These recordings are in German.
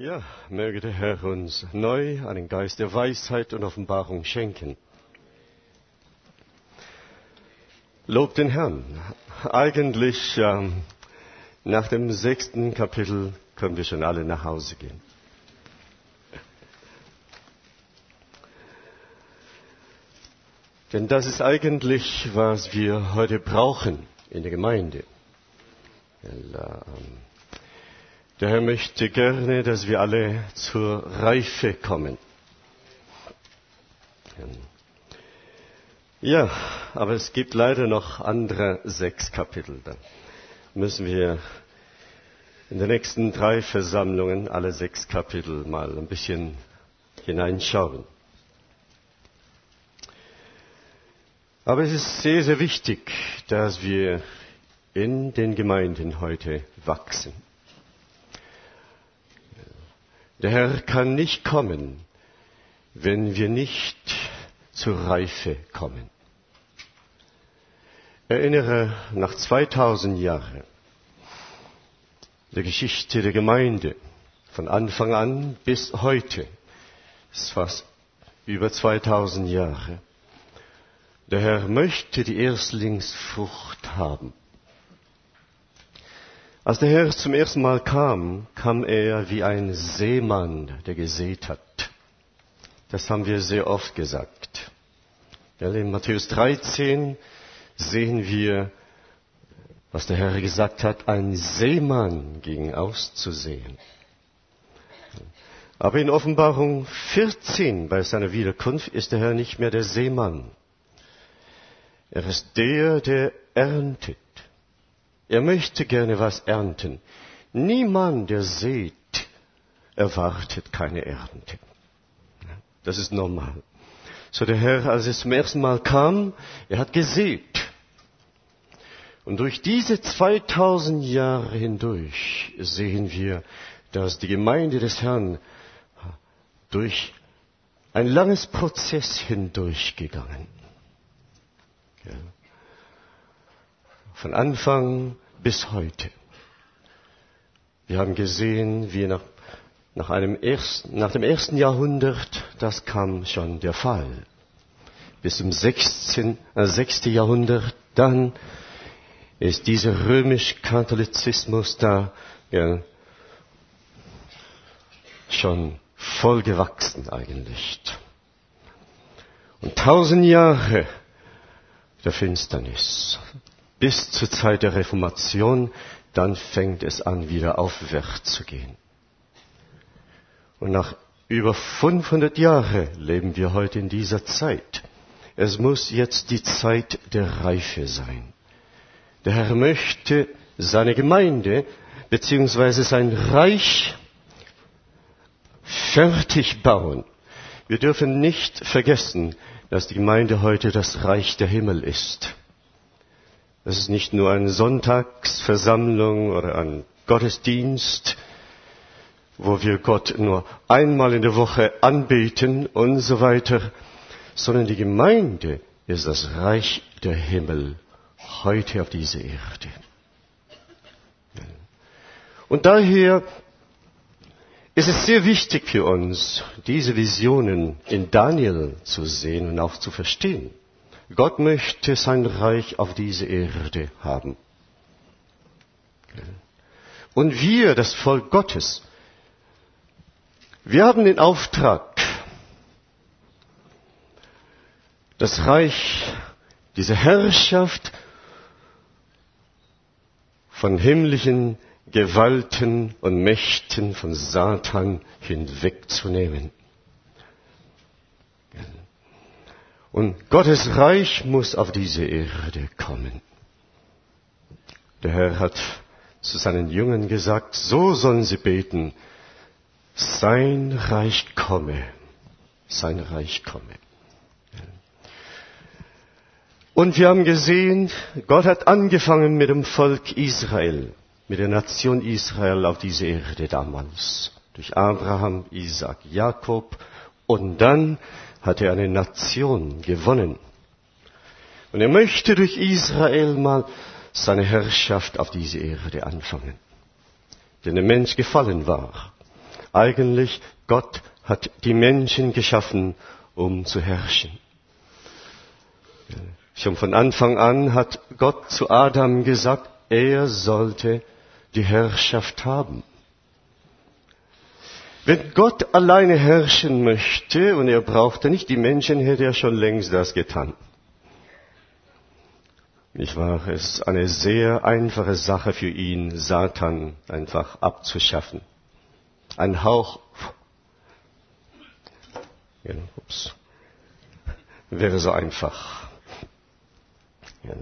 Ja, möge der Herr uns neu einen Geist der Weisheit und Offenbarung schenken. Lob den Herrn. Eigentlich nach dem 6. Kapitel können wir schon alle nach Hause gehen. Denn das ist eigentlich, was wir heute brauchen in der Gemeinde. Der Herr möchte gerne, dass wir alle zur Reife kommen. Ja, aber es gibt leider noch andere 6 Kapitel. Da müssen wir in den nächsten 3 Versammlungen alle 6 Kapitel mal ein bisschen hineinschauen. Aber es ist sehr, sehr wichtig, dass wir in den Gemeinden heute wachsen. Der Herr kann nicht kommen, wenn wir nicht zur Reife kommen. Erinnere nach 2000 Jahren der Geschichte der Gemeinde, von Anfang an bis heute, das ist fast über 2000 Jahre. Der Herr möchte die Erstlingsfrucht haben. Als der Herr zum ersten Mal kam, kam er wie ein Seemann, der gesät hat. Das haben wir sehr oft gesagt. In Matthäus 13 sehen wir, was der Herr gesagt hat, ein Seemann ging auszusehen. Aber in Offenbarung 14 bei seiner Wiederkunft ist der Herr nicht mehr der Seemann. Er ist der erntet. Er möchte gerne was ernten. Niemand, der sät, erwartet keine Ernte. Das ist normal. So der Herr, als er zum ersten Mal kam, er hat gesät. Und durch diese 2000 Jahre hindurch sehen wir, dass die Gemeinde des Herrn durch ein langes Prozess hindurchgegangen. Ja. Von Anfang bis heute. Wir haben gesehen, wie nach dem 1. Jahrhundert, das kam schon der Fall. Bis zum 6. Jahrhundert, dann ist dieser römisch-Katholizismus da schon voll gewachsen eigentlich. Und 1000 Jahre der Finsternis. Bis zur Zeit der Reformation, dann fängt es an, wieder aufwärts zu gehen. Und nach über 500 Jahren leben wir heute in dieser Zeit. Es muss jetzt die Zeit der Reife sein. Der Herr möchte seine Gemeinde bzw. sein Reich fertig bauen. Wir dürfen nicht vergessen, dass die Gemeinde heute das Reich der Himmel ist. Das ist nicht nur eine Sonntagsversammlung oder ein Gottesdienst, wo wir Gott nur einmal in der Woche anbeten und so weiter, sondern die Gemeinde ist das Reich der Himmel heute auf dieser Erde. Und daher ist es sehr wichtig für uns, diese Visionen in Daniel zu sehen und auch zu verstehen. Gott möchte sein Reich auf diese Erde haben. Und wir, das Volk Gottes, wir haben den Auftrag, das Reich, diese Herrschaft von himmlischen Gewalten und Mächten von Satan hinwegzunehmen. Und Gottes Reich muss auf diese Erde kommen. Der Herr hat zu seinen Jüngern gesagt, so sollen sie beten, sein Reich komme, sein Reich komme. Und wir haben gesehen, Gott hat angefangen mit dem Volk Israel, mit der Nation Israel auf dieser Erde damals. Durch Abraham, Isaac, Jakob. Und dann hat er eine Nation gewonnen. Und er möchte durch Israel mal seine Herrschaft auf diese Erde anfangen. Denn der Mensch gefallen war. Eigentlich, Gott hat die Menschen geschaffen, um zu herrschen. Schon von Anfang an hat Gott zu Adam gesagt, er sollte die Herrschaft haben. Wenn Gott alleine herrschen möchte und er brauchte nicht die Menschen, hätte er schon längst das getan. Nicht wahr? Es ist eine sehr einfache Sache für ihn, Satan einfach abzuschaffen. Ein Hauch, ja, wäre so einfach. Ja.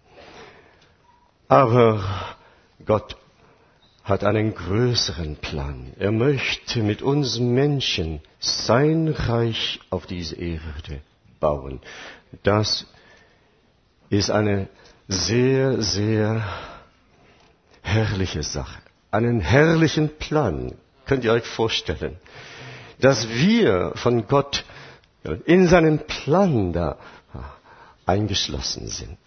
Aber Gott hat einen größeren Plan. Er möchte mit uns Menschen sein Reich auf diese Erde bauen. Das ist eine sehr, sehr herrliche Sache. Einen herrlichen Plan. Könnt ihr euch vorstellen, dass wir von Gott in seinen Plan da eingeschlossen sind.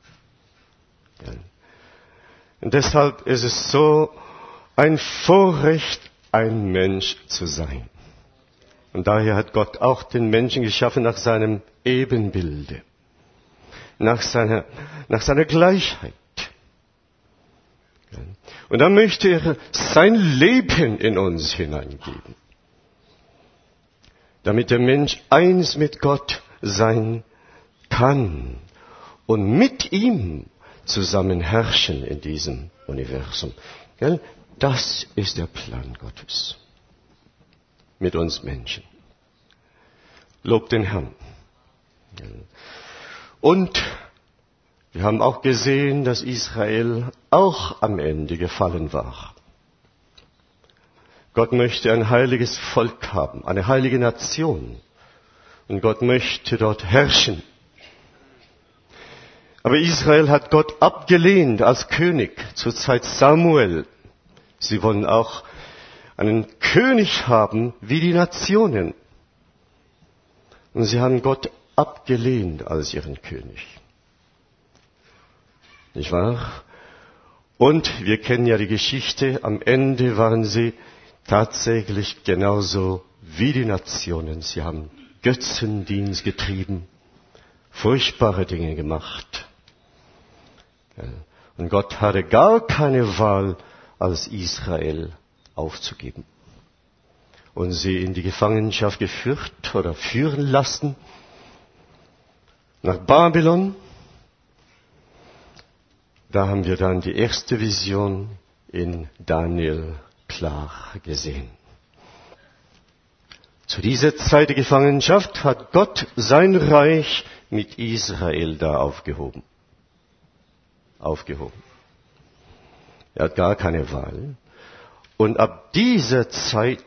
Und deshalb ist es so ein Vorrecht, ein Mensch zu sein. Und daher hat Gott auch den Menschen geschaffen nach seinem Ebenbilde, nach seiner Gleichheit. Und dann möchte er sein Leben in uns hineingeben, damit der Mensch eins mit Gott sein kann und mit ihm zusammen herrschen in diesem Universum. Das ist der Plan Gottes mit uns Menschen. Lob den Herrn. Und wir haben auch gesehen, dass Israel auch am Ende gefallen war. Gott möchte ein heiliges Volk haben, eine heilige Nation. Und Gott möchte dort herrschen. Aber Israel hat Gott abgelehnt als König zur Zeit Samuel. Sie wollen auch einen König haben wie die Nationen. Und sie haben Gott abgelehnt als ihren König. Nicht wahr? Und wir kennen ja die Geschichte, am Ende waren sie tatsächlich genauso wie die Nationen. Sie haben Götzendienst getrieben, furchtbare Dinge gemacht. Und Gott hatte gar keine Wahl, als Israel aufzugeben und sie in die Gefangenschaft geführt oder führen lassen nach Babylon. Da haben wir dann die erste Vision in Daniel klar gesehen. Zu dieser Zeit der Gefangenschaft hat Gott sein Reich mit Israel da aufgehoben. Er hat gar keine Wahl. Und ab dieser Zeit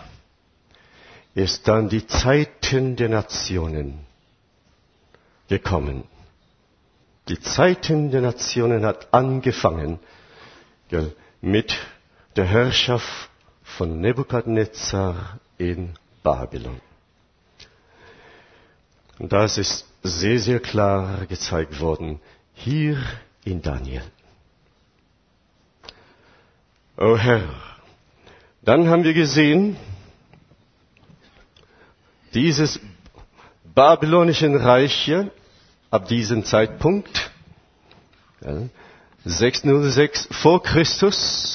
ist dann die Zeiten der Nationen gekommen. Die Zeiten der Nationen hat angefangen mit der Herrschaft von Nebukadnezar in Babylon. Und das ist sehr, sehr klar gezeigt worden hier in Daniel. O Herr, dann haben wir gesehen, dieses babylonischen Reich hier, ab diesem Zeitpunkt, 606 vor Christus,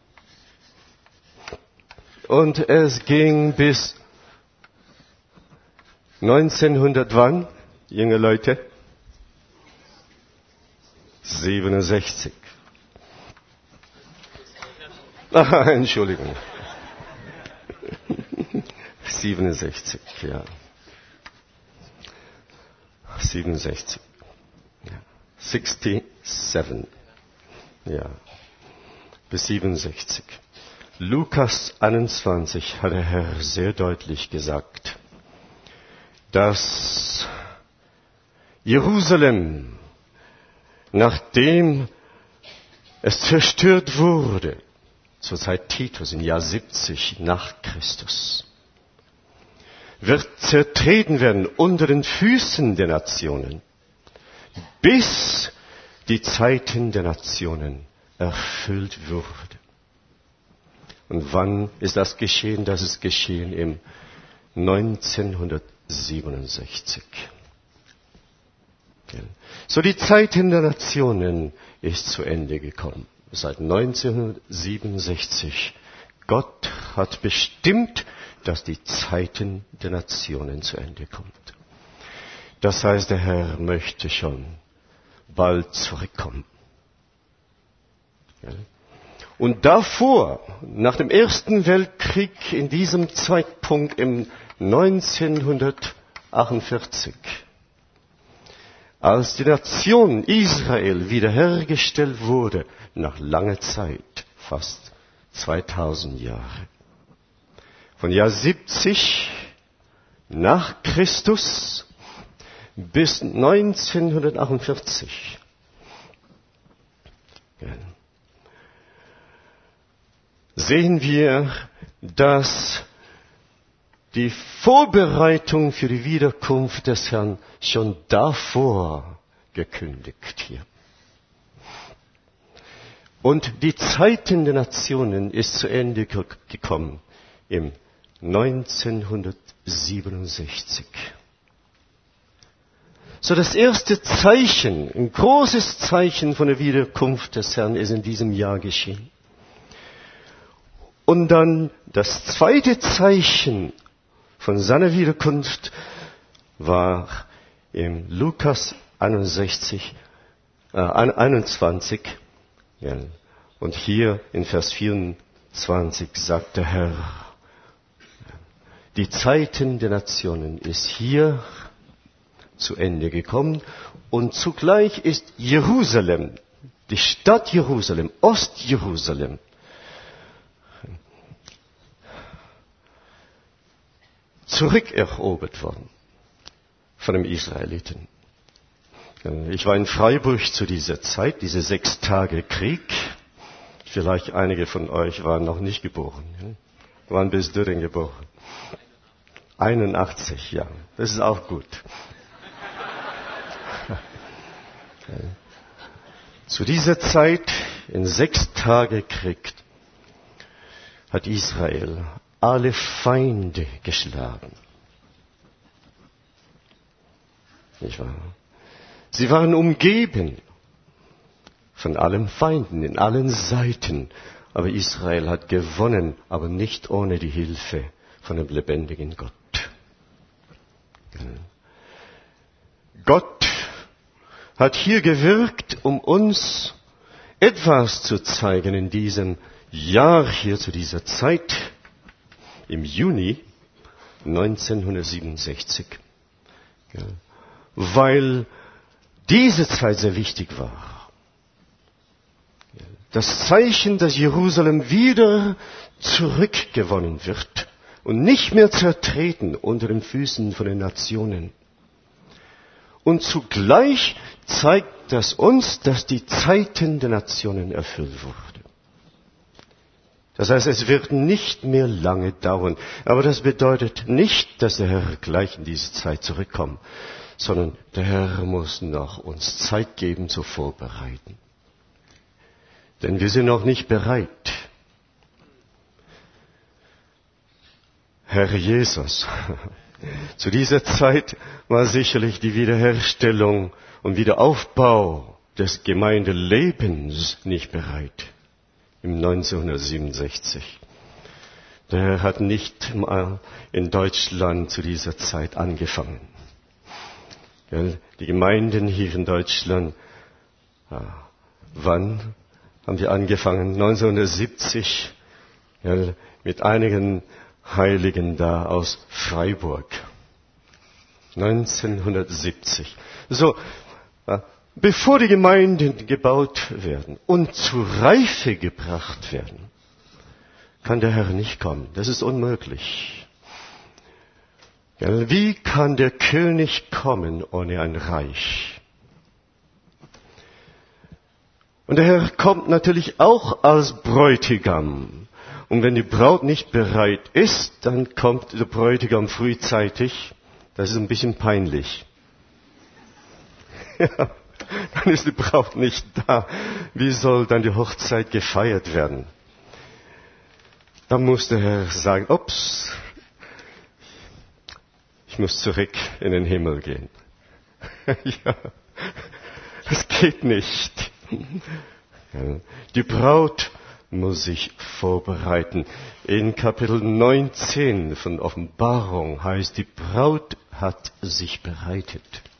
und es ging bis 1900 wann, junge Leute? 67. Entschuldigung. 67, ja. 67. Ja. 67. Ja. Bis 67. Lukas 21 hat der Herr sehr deutlich gesagt, dass Jerusalem, nachdem es zerstört wurde, zur Zeit Titus im Jahr 70 nach Christus, wird zertreten werden unter den Füßen der Nationen, bis die Zeiten der Nationen erfüllt wurde. Und wann ist das geschehen? Das ist geschehen im 1967. So, die Zeit in der Nationen ist zu Ende gekommen. Seit 1967. Gott hat bestimmt, dass die Zeiten der Nationen zu Ende kommt. Das heißt, der Herr möchte schon bald zurückkommen. Und davor, nach dem Ersten Weltkrieg, in diesem Zeitpunkt im 1948, als die Nation Israel wiederhergestellt wurde, nach langer Zeit, fast 2000 Jahre. Von Jahr 70 nach Christus bis 1948. Sehen wir, dass die Vorbereitung für die Wiederkunft des Herrn schon davor gekündigt hier. Und die Zeiten der Nationen ist zu Ende gekommen im 1967. So, das erste Zeichen, ein großes Zeichen von der Wiederkunft des Herrn ist in diesem Jahr geschehen. Und dann das zweite Zeichen von seiner Wiederkunft war im Lukas 21. Ja. Und hier in Vers 24 sagt der Herr, die Zeiten der Nationen ist hier zu Ende gekommen und zugleich ist Jerusalem, die Stadt Jerusalem, Ostjerusalem, zurückerobert worden von den Israeliten. Ich war in Freiburg zu dieser Zeit, diese 6 Tage Krieg. Vielleicht einige von euch waren noch nicht geboren, waren bis dahin geboren. 81, ja, das ist auch gut. Zu dieser Zeit, in 6 Tage Krieg, hat Israel alle Feinde geschlagen. Nicht wahr? Sie waren umgeben von allen Feinden, in allen Seiten. Aber Israel hat gewonnen, aber nicht ohne die Hilfe von dem lebendigen Gott. Gott hat hier gewirkt, um uns etwas zu zeigen in diesem Jahr hier zu dieser Zeit, im Juni 1967. Weil diese Zeit sehr wichtig war. Das Zeichen, dass Jerusalem wieder zurückgewonnen wird und nicht mehr zertreten unter den Füßen von den Nationen. Und zugleich zeigt das uns, dass die Zeiten der Nationen erfüllt wurden. Das heißt, es wird nicht mehr lange dauern. Aber das bedeutet nicht, dass der Herr gleich in diese Zeit zurückkommt, sondern der Herr muss noch uns Zeit geben zu vorbereiten. Denn wir sind noch nicht bereit. Herr Jesus, zu dieser Zeit war sicherlich die Wiederherstellung und Wiederaufbau des Gemeindelebens nicht bereit. Im 1967. Der Herr hat nicht mal in Deutschland zu dieser Zeit angefangen. Die Gemeinden hier in Deutschland, wann haben wir angefangen? 1970, mit einigen Heiligen da aus Freiburg. 1970. So, bevor die Gemeinden gebaut werden und zur Reife gebracht werden, kann der Herr nicht kommen. Das ist unmöglich. Wie kann der König kommen ohne ein Reich? Und der Herr kommt natürlich auch als Bräutigam. Und wenn die Braut nicht bereit ist, dann kommt der Bräutigam frühzeitig. Das ist ein bisschen peinlich. Ja, dann ist die Braut nicht da. Wie soll dann die Hochzeit gefeiert werden? Da muss der Herr sagen, ups, ich muss zurück in den Himmel gehen. Ja, das geht nicht. Die Braut muss sich vorbereiten. In Kapitel 19 von Offenbarung heißt, die Braut hat sich bereitet.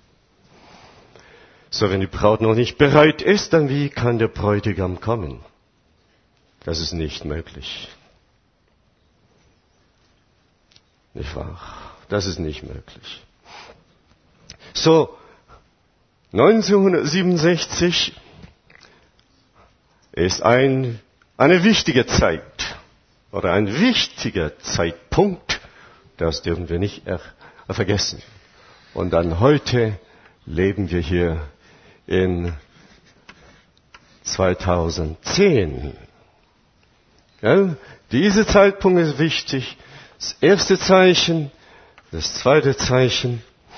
So, wenn die Braut noch nicht bereit ist, dann wie kann der Bräutigam kommen? Das ist nicht möglich. Nicht wahr? Das ist nicht möglich. So, 1967 ist eine wichtige Zeit oder ein wichtiger Zeitpunkt, das dürfen wir nicht vergessen. Und dann heute leben wir hier in 2010. Ja, dieser Zeitpunkt ist wichtig. Das erste Zeichen, das zweite Zeichen.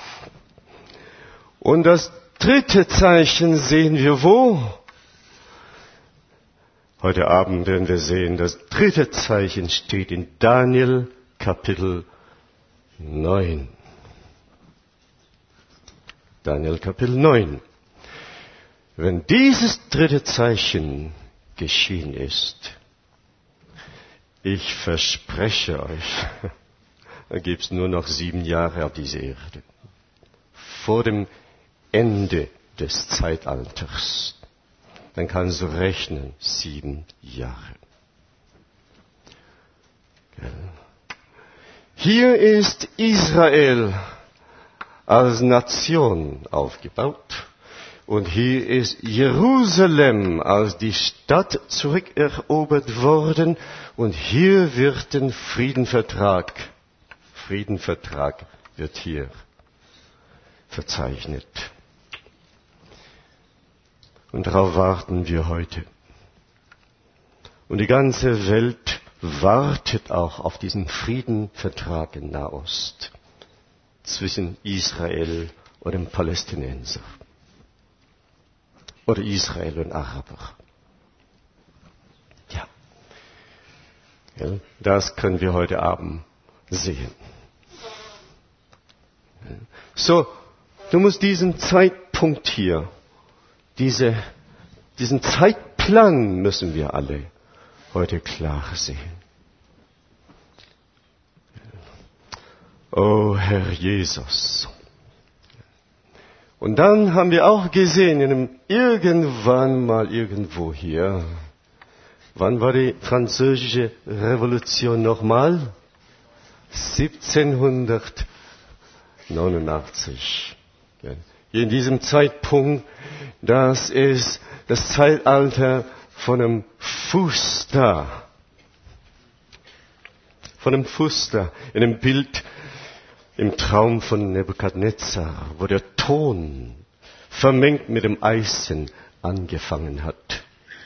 Und das dritte Zeichen sehen wir wo? Heute Abend werden wir sehen, das dritte Zeichen steht in Daniel Kapitel 9. Daniel Kapitel 9. Wenn dieses dritte Zeichen geschehen ist, ich verspreche euch, da gibt es nur noch 7 Jahre auf dieser Erde. Vor dem Ende des Zeitalters. Dann kannst du rechnen, 7 Jahre. Hier ist Israel als Nation aufgebaut. Und hier ist Jerusalem als die Stadt zurückerobert worden. Und hier wird ein Friedenvertrag wird hier verzeichnet. Und darauf warten wir heute. Und die ganze Welt wartet auch auf diesen Friedenvertrag in Nahost zwischen Israel und dem Palästinenser. Oder Israel und Araber. Ja. Das können wir heute Abend sehen. So, du musst diesen Zeitpunkt hier, diesen Zeitplan müssen wir alle heute klar sehen. Oh Herr Jesus. Und dann haben wir auch gesehen, irgendwann mal irgendwo hier, wann war die französische Revolution nochmal? 1789. In diesem Zeitpunkt, das ist das Zeitalter von einem Fuster. Von einem Fuster, in einem Bild im Traum von Nebukadnezar, wo der Ton vermengt mit dem Eisen angefangen hat.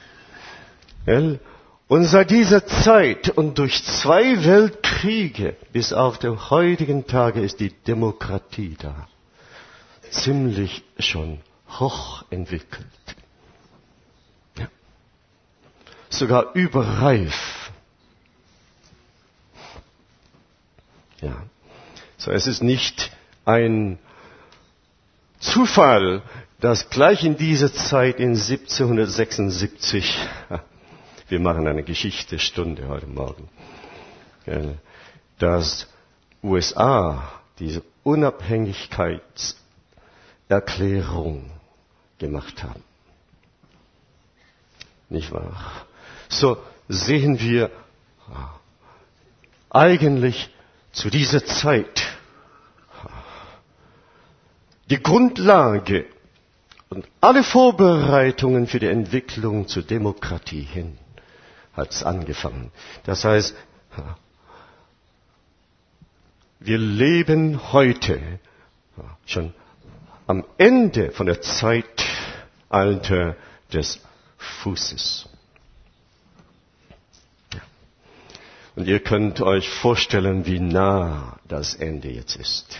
Und seit dieser Zeit und durch 2 Weltkriege bis auf den heutigen Tage ist die Demokratie da. Ziemlich schon hoch entwickelt. Ja. Sogar überreif. Ja. So, es ist nicht ein Zufall, dass gleich in dieser Zeit in 1776, wir machen eine Geschichtsstunde heute Morgen, dass USA diese Unabhängigkeitserklärung gemacht haben. Nicht wahr? So sehen wir eigentlich zu dieser Zeit die Grundlage und alle Vorbereitungen für die Entwicklung zur Demokratie hin hat es angefangen. Das heißt, wir leben heute schon am Ende von der Zeitalter des Fußes. Und ihr könnt euch vorstellen, wie nah das Ende jetzt ist.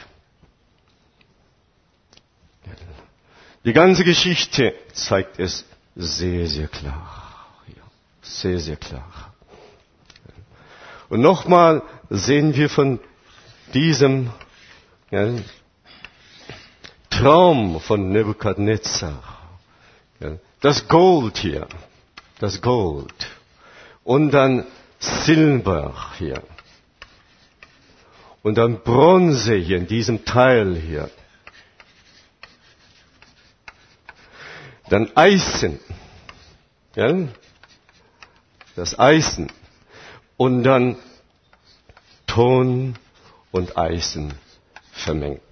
Die ganze Geschichte zeigt es sehr, sehr klar. Sehr, sehr klar. Und nochmal sehen wir von diesem Traum von Nebukadnezar. Das Gold hier, das Gold. Und dann Silber hier. Und dann Bronze hier in diesem Teil hier. Dann Eisen. Ja? Das Eisen. Und dann Ton und Eisen vermengt.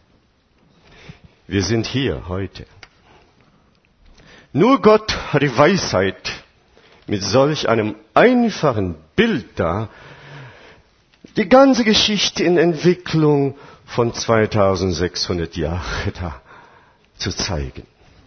Wir sind hier heute. Nur Gott hat die Weisheit, mit solch einem einfachen Bild da, die ganze Geschichte in Entwicklung von 2600 Jahren da zu zeigen.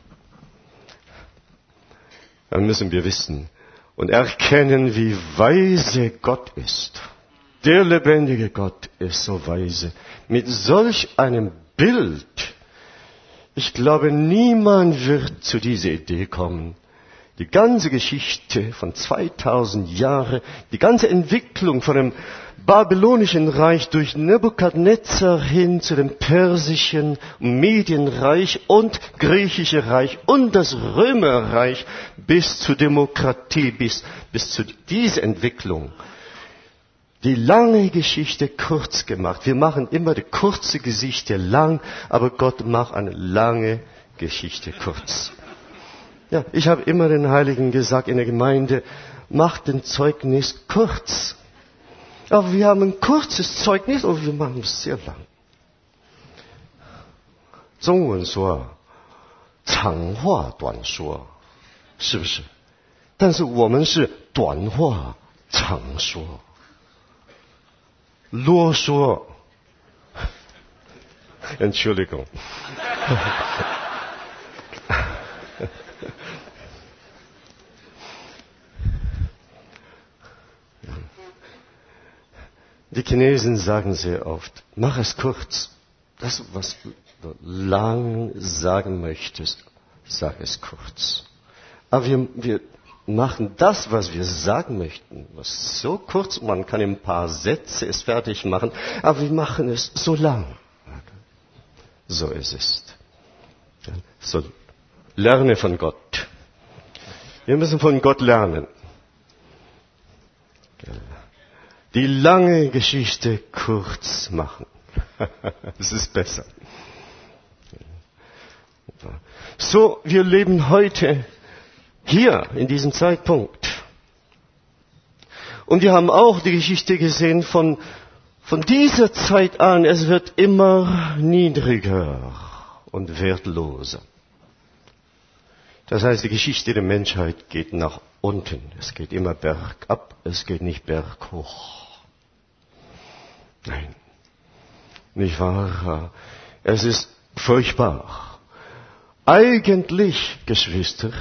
Dann müssen wir wissen und erkennen, wie weise Gott ist. Der lebendige Gott ist so weise. Mit solch einem Bild, ich glaube, niemand wird zu dieser Idee kommen. Die ganze Geschichte von 2000 Jahren, die ganze Entwicklung von dem babylonischen Reich durch Nebukadnezar hin zu dem persischen Medienreich und griechischen Reich und das Römerreich bis zur Demokratie, bis zu dieser Entwicklung. Die lange Geschichte kurz gemacht. Wir machen immer die kurze Geschichte lang, aber Gott macht eine lange Geschichte kurz. Ja, ich habe immer den Heiligen gesagt in der Gemeinde, macht den Zeugnis kurz. Aber wir haben ein kurzes Zeugnis und wir machen es sehr lang. 中文说长话短说，是不是？但是我们是短话长说，啰嗦。Entschuldigung. Die Chinesen sagen sehr oft, mach es kurz. Das, was du lang sagen möchtest, sag es kurz. Aber wir machen das, was wir sagen möchten, was so kurz, man kann in ein paar Sätze es fertig machen, aber wir machen es so lang. So ist es. So, lerne von Gott. Wir müssen von Gott lernen. Die lange Geschichte kurz machen. Es ist besser. So, wir leben heute hier in diesem Zeitpunkt. Und wir haben auch die Geschichte gesehen von dieser Zeit an. Es wird immer niedriger und wertloser. Das heißt, die Geschichte der Menschheit geht nach unten. Es geht immer bergab, es geht nicht berghoch. Nein, nicht wahr? Es ist furchtbar. Eigentlich, Geschwister,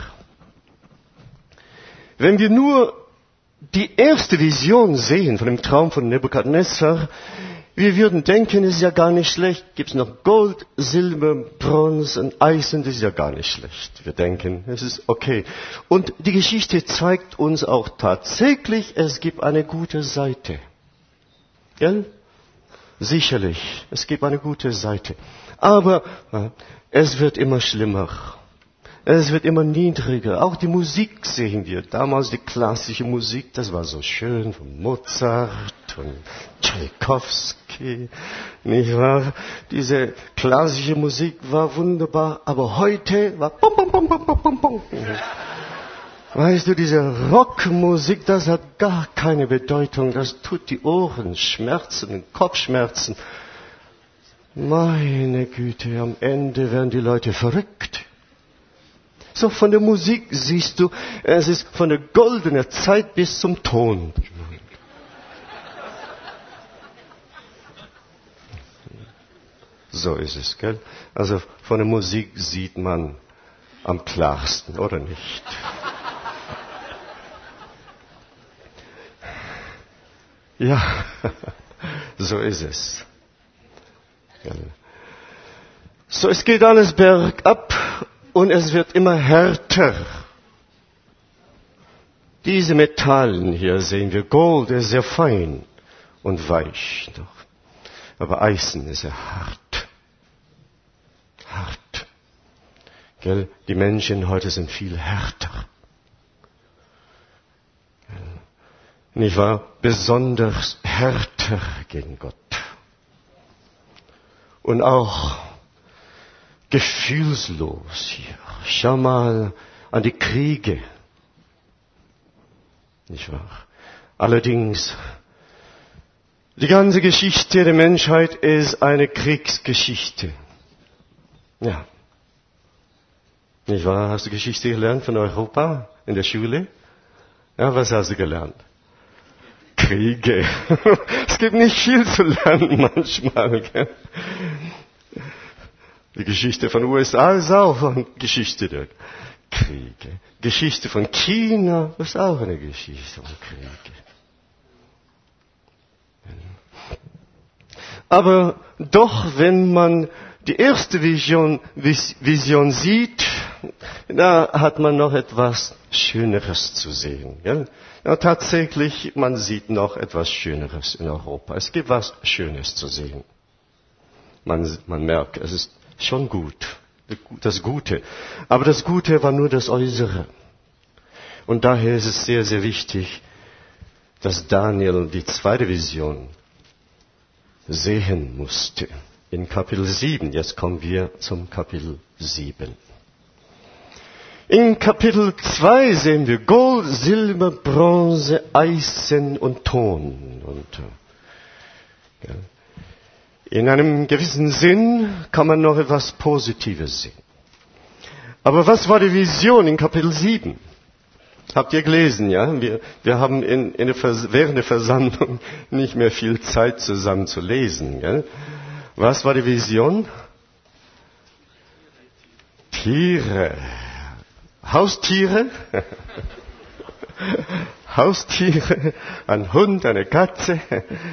wenn wir nur die erste Vision sehen von dem Traum von Nebukadnezar, wir würden denken, es ist ja gar nicht schlecht. Gibt es noch Gold, Silber, Bronze und Eisen, das ist ja gar nicht schlecht. Wir denken, es ist okay. Und die Geschichte zeigt uns auch tatsächlich, es gibt eine gute Seite. Gell? Sicherlich, es gibt eine gute Seite. Aber es wird immer schlimmer. Es wird immer niedriger. Auch die Musik sehen wir. Damals die klassische Musik, das war so schön, von Mozart und Tchaikovsky, nicht wahr? Diese klassische Musik war wunderbar, aber heute war bum, bum, bum, bum, bum, bum, bum. Weißt du, diese Rockmusik, das hat gar keine Bedeutung. Das tut die Ohren schmerzen, Kopfschmerzen. Meine Güte, am Ende werden die Leute verrückt. So, von der Musik siehst du, es ist von der goldenen Zeit bis zum Ton. So ist es, gell? Also von der Musik sieht man am klarsten, oder nicht? Ja, so ist es. So, es geht alles bergab und es wird immer härter. Diese Metallen hier sehen wir, Gold ist sehr fein und weich noch. Aber Eisen ist sehr hart. Hart. Gell? Die Menschen heute sind viel härter. Nicht wahr? Besonders härter gegen Gott. Und auch gefühlslos hier. Schau mal an die Kriege. Nicht wahr? Allerdings, die ganze Geschichte der Menschheit ist eine Kriegsgeschichte. Ja. Nicht wahr? Hast du Geschichte gelernt von Europa in der Schule? Ja, was hast du gelernt? Kriege. Es gibt nicht viel zu lernen manchmal. Gell? Die Geschichte von den USA ist auch eine Geschichte der Kriege. Geschichte von China ist auch eine Geschichte von Kriege. Aber doch, wenn man die erste Vision sieht, da hat man noch etwas Schöneres zu sehen. Gell? Ja, tatsächlich, man sieht noch etwas Schöneres in Europa. Es gibt was Schönes zu sehen. Man merkt, es ist schon gut, das Gute. Aber das Gute war nur das Äußere. Und daher ist es sehr, sehr wichtig, dass Daniel die zweite Vision sehen musste. In Kapitel 7, jetzt kommen wir zum Kapitel 7. In Kapitel 2 sehen wir Gold, Silber, Bronze, Eisen und Ton. In einem gewissen Sinn kann man noch etwas Positives sehen. Aber was war die Vision in Kapitel 7? Habt ihr gelesen, ja? Wir haben während der Versammlung nicht mehr viel Zeit zusammen zu lesen. Gell? Was war die Vision? Tiere. Haustiere. Haustiere. Ein Hund, eine Katze.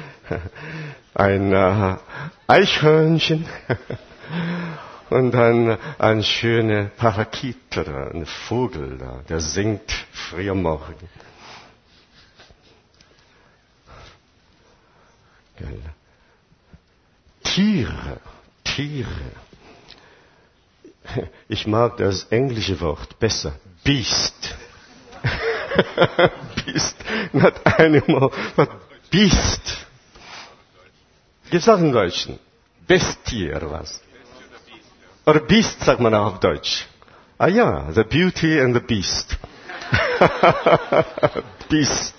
Ein Eichhörnchen. Und ein schöner Parakit oder ein Vogel da, der singt früh am Morgen. Tiere. Ich mag das englische Wort besser. Beast. Beast. Not animal, but beast. Gibt's auch im Deutschen? Bestie oder was? Oder Beast sagt man auch auf Deutsch. Ah ja, the beauty and the beast. Beast.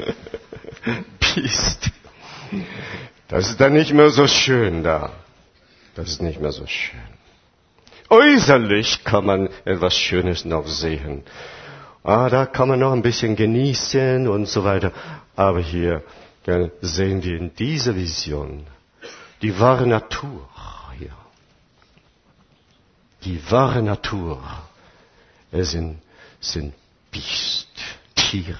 Beast. Das ist dann nicht mehr so schön da. Das ist nicht mehr so schön. Äußerlich kann man etwas Schönes noch sehen. Da kann man noch ein bisschen genießen und so weiter. Aber hier sehen wir in dieser Vision die wahre Natur hier. Die wahre Natur. Es sind Biest, Tiere.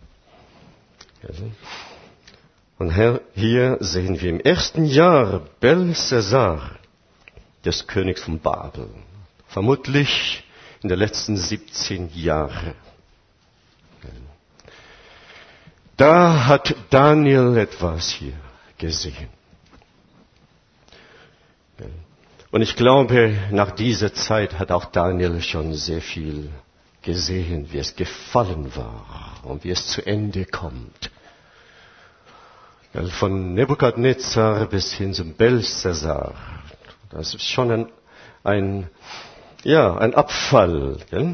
Und hier sehen wir im ersten Jahr Belshazzar, des Königs von Babel. Vermutlich in den letzten 17 Jahren. Da hat Daniel etwas hier gesehen. Und ich glaube, nach dieser Zeit hat auch Daniel schon sehr viel gesehen, wie es gefallen war und wie es zu Ende kommt. Von Nebukadnezar bis hin zum Belshazzar. Das ist schon ein Abfall. Gell?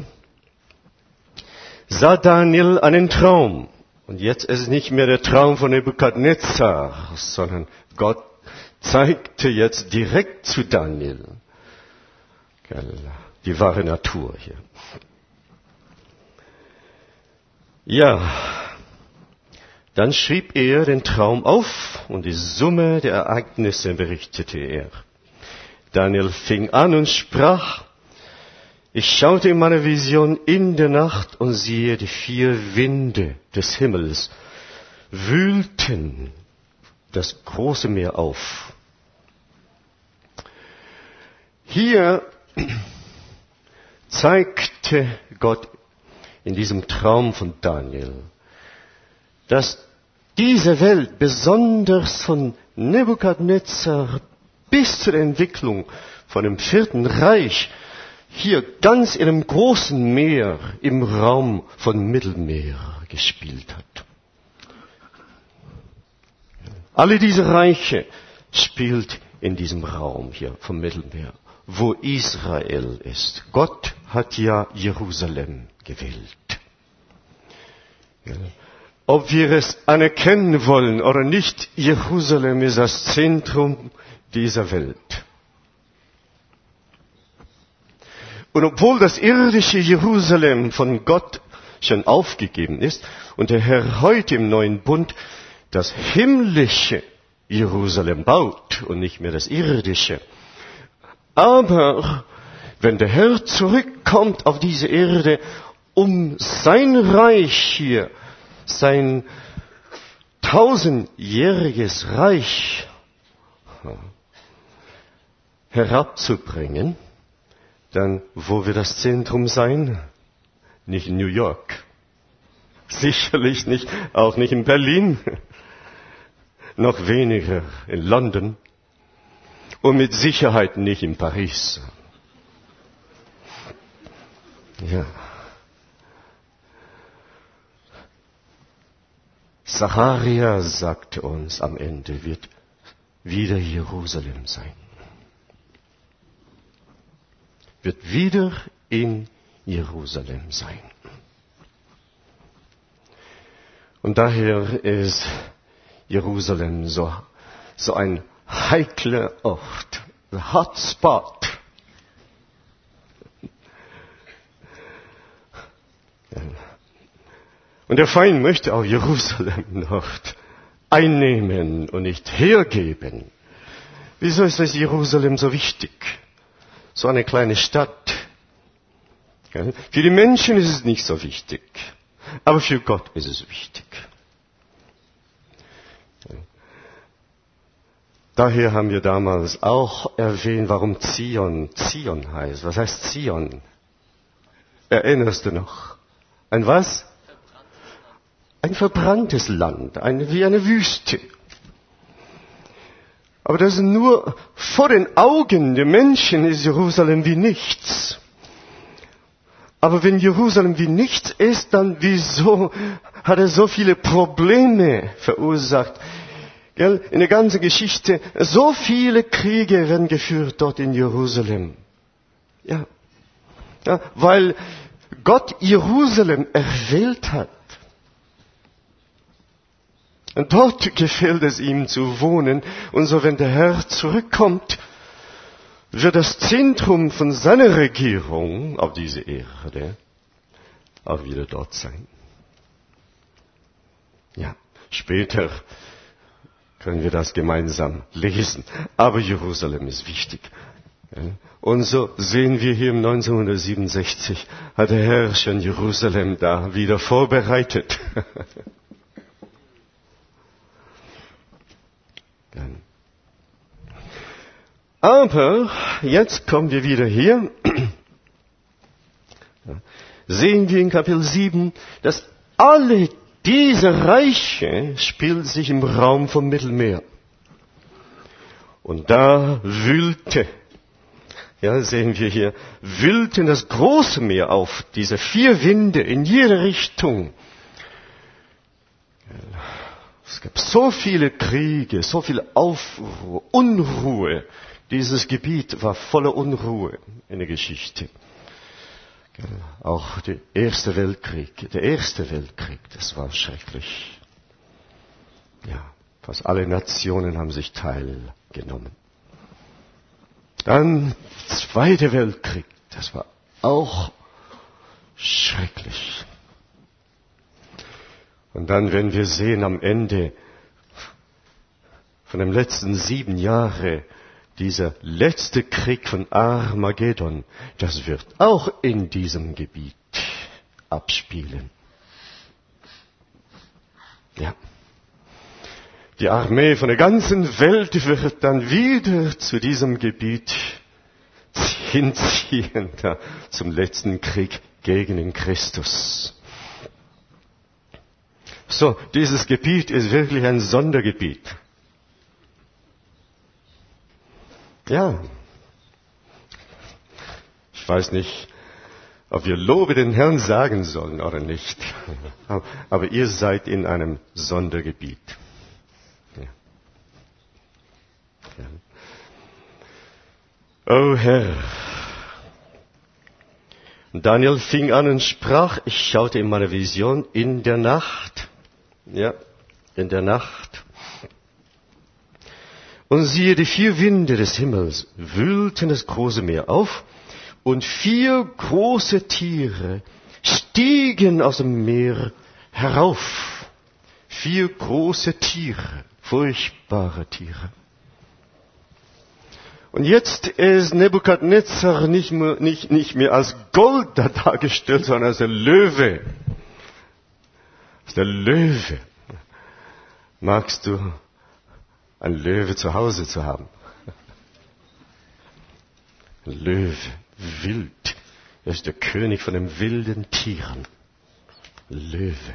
Sah Daniel einen Traum. Und jetzt ist es nicht mehr der Traum von Nebukadnezar, sondern Gott zeigte jetzt direkt zu Daniel die wahre Natur hier. Ja, dann schrieb er den Traum auf und die Summe der Ereignisse berichtete er. Daniel fing an und sprach: Ich schaute in meiner Vision in der Nacht und siehe, die 4 Winde des Himmels wühlten das große Meer auf. Hier zeigte Gott in diesem Traum von Daniel, dass diese Welt besonders von Nebukadnezar bis zur Entwicklung von dem 4. Reich hier ganz in einem großen Meer im Raum von Mittelmeer gespielt hat. Alle diese Reiche spielt in diesem Raum hier vom Mittelmeer, wo Israel ist. Gott hat ja Jerusalem gewählt. Ja. Ob wir es anerkennen wollen oder nicht, Jerusalem ist das Zentrum dieser Welt. Und obwohl das irdische Jerusalem von Gott schon aufgegeben ist und der Herr heute im neuen Bund das himmlische Jerusalem baut und nicht mehr das irdische. Aber wenn der Herr zurückkommt auf diese Erde, um sein Reich hier, sein 1000-jähriges Reich herabzubringen, dann wo wird das Zentrum sein? Nicht in New York. Sicherlich nicht, auch nicht in Berlin. Noch weniger in London und mit Sicherheit nicht in Paris. Ja. Zacharia sagte uns, am Ende wird wieder Jerusalem sein. Wird wieder in Jerusalem sein. Und daher ist Jerusalem so ein heikler Ort, ein Hotspot. Und der Feind möchte auch Jerusalem noch einnehmen und nicht hergeben. Wieso ist das Jerusalem so wichtig? So eine kleine Stadt. Für die Menschen ist es nicht so wichtig, aber für Gott ist es wichtig. Daher haben wir damals auch erwähnt, warum Zion heißt. Was heißt Zion? Erinnerst du noch? Ein was? Ein verbranntes Land, wie eine Wüste. Aber das ist nur vor den Augen der Menschen ist Jerusalem wie nichts. Aber wenn Jerusalem wie nichts ist, dann wieso hat er so viele Probleme verursacht? In der ganzen Geschichte, so viele Kriege werden geführt dort in Jerusalem. Ja, weil Gott Jerusalem erwählt hat. Und dort gefällt es ihm zu wohnen. Und so, wenn der Herr zurückkommt, wird das Zentrum von seiner Regierung auf dieser Erde auch wieder dort sein. Ja, später können wir das gemeinsam lesen. Aber Jerusalem ist wichtig. Und so sehen wir hier im 1967, hat der Herr schon Jerusalem da wieder vorbereitet. Aber jetzt kommen wir wieder hier. Sehen wir in Kapitel 7, dass alle diese Reiche spielen sich im Raum vom Mittelmeer. Und da wühlte, sehen wir hier, wühlten das große Meer auf, diese 4 Winde in jede Richtung. Es gab so viele Kriege, so viel Aufruhr, Unruhe. Dieses Gebiet war voller Unruhe in der Geschichte. Auch der Erste Weltkrieg, das war schrecklich. Ja, fast alle Nationen haben sich teilgenommen. Dann Zweiter Weltkrieg, das war auch schrecklich. Und dann, wenn wir sehen am Ende von den letzten 7 Jahren, dieser letzte Krieg von Armageddon, das wird auch in diesem Gebiet abspielen. Ja. Die Armee von der ganzen Welt wird dann wieder zu diesem Gebiet hinziehen, zum letzten Krieg gegen den Christus. So, dieses Gebiet ist wirklich ein Sondergebiet. Ja. Ich weiß nicht, ob wir Lobe den Herrn sagen sollen oder nicht. Aber ihr seid in einem Sondergebiet. Ja. Ja. O Herr. Daniel fing an und sprach, ich schaute in meiner Vision in der Nacht. Ja, in der Nacht. Und siehe, die 4 Winde des Himmels wühlten das große Meer auf, und 4 große Tiere stiegen aus dem Meer herauf. 4 große Tiere, furchtbare Tiere. Und jetzt ist Nebukadnezar nicht mehr als Gold da dargestellt, sondern als der Löwe. Als der Löwe. Magst du einen Löwe zu Hause zu haben? Ein Löwe, wild. Er ist der König von den wilden Tieren. Löwe.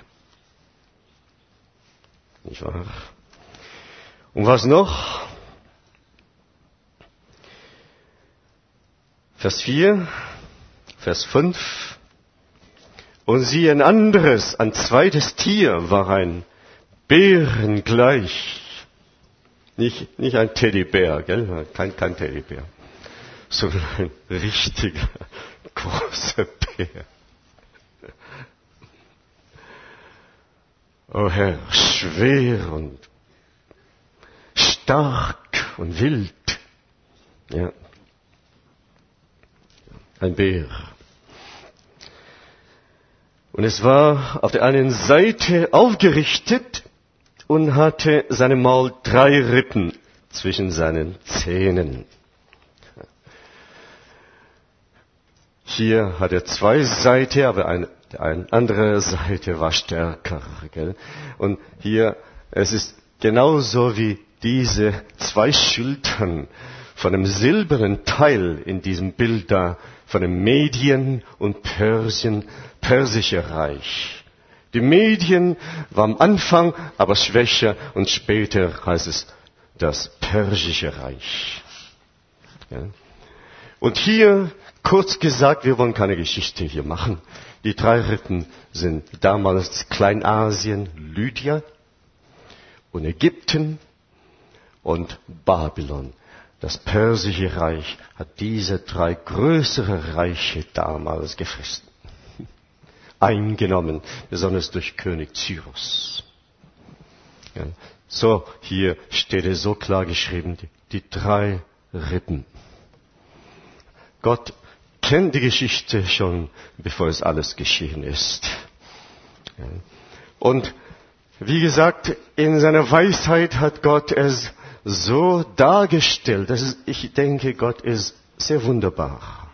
Nicht wahr? Und was noch? Vers 4, Vers 5. Und siehe, ein zweites Tier war ein Bären gleich. Nicht ein Teddybär, gell? Kein Teddybär. Sondern ein richtiger, großer Bär. O Herr, schwer und stark und wild. Ja. Ein Bär. Und es war auf der einen Seite aufgerichtet und hatte seinem Maul 3 Rippen zwischen seinen Zähnen. Hier hat er 2 Seiten, aber eine andere Seite war stärker. Gell? Und hier, es ist genauso wie diese 2 Schultern von einem silbernen Teil in diesem Bild da, von dem Medien- und Persische Reich. Die Medien war am Anfang aber schwächer und später heißt es das Persische Reich. Ja. Und hier, kurz gesagt, wir wollen keine Geschichte hier machen. Die 3 Rippen sind damals Kleinasien, Lydia und Ägypten und Babylon. Das Persische Reich hat diese 3 größere Reiche damals gefressen, eingenommen, besonders durch König Cyrus. Ja, so, hier steht es so klar geschrieben, die 3 Rippen. Gott kennt die Geschichte schon, bevor es alles geschehen ist. Ja. Und wie gesagt, in seiner Weisheit hat Gott es so dargestellt, ich denke, Gott ist sehr wunderbar.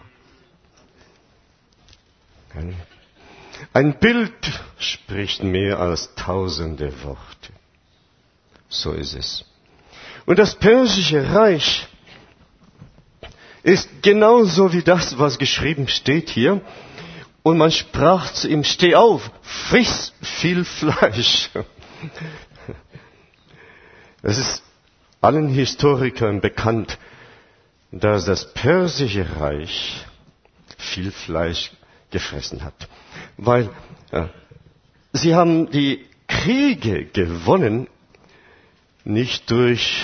Ein Bild spricht mehr als 1000 Worte. So ist es. Und das Persische Reich ist genauso wie das, was geschrieben steht hier. Und man sprach zu ihm, steh auf, friss viel Fleisch. Es ist allen Historikern bekannt, dass das Persische Reich viel Fleisch gefressen hat. Weil sie haben die Kriege gewonnen, nicht durch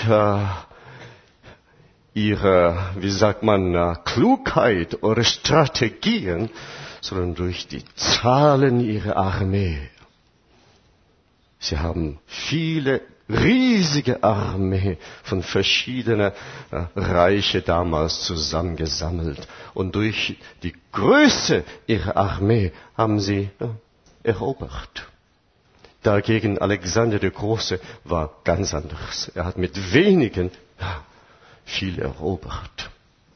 ihre, Klugheit oder Strategien, sondern durch die Zahlen ihrer Armee. Sie haben viele riesige Armee von verschiedenen Reiche damals zusammengesammelt. Und durch die Größe ihrer Armee haben sie erobert. Dagegen Alexander der Große war ganz anders. Er hat mit wenigen viel erobert.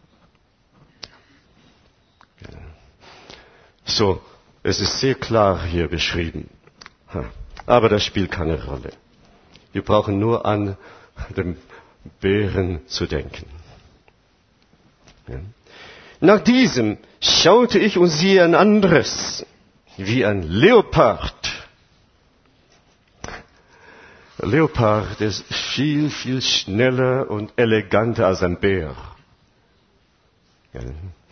So, es ist sehr klar hier beschrieben. Aber das spielt keine Rolle. Wir brauchen nur an den Bären zu denken. Ja. Nach diesem schaute ich und siehe ein anderes, wie ein Leopard. Leopard ist viel, viel schneller und eleganter als ein Bär. Ja.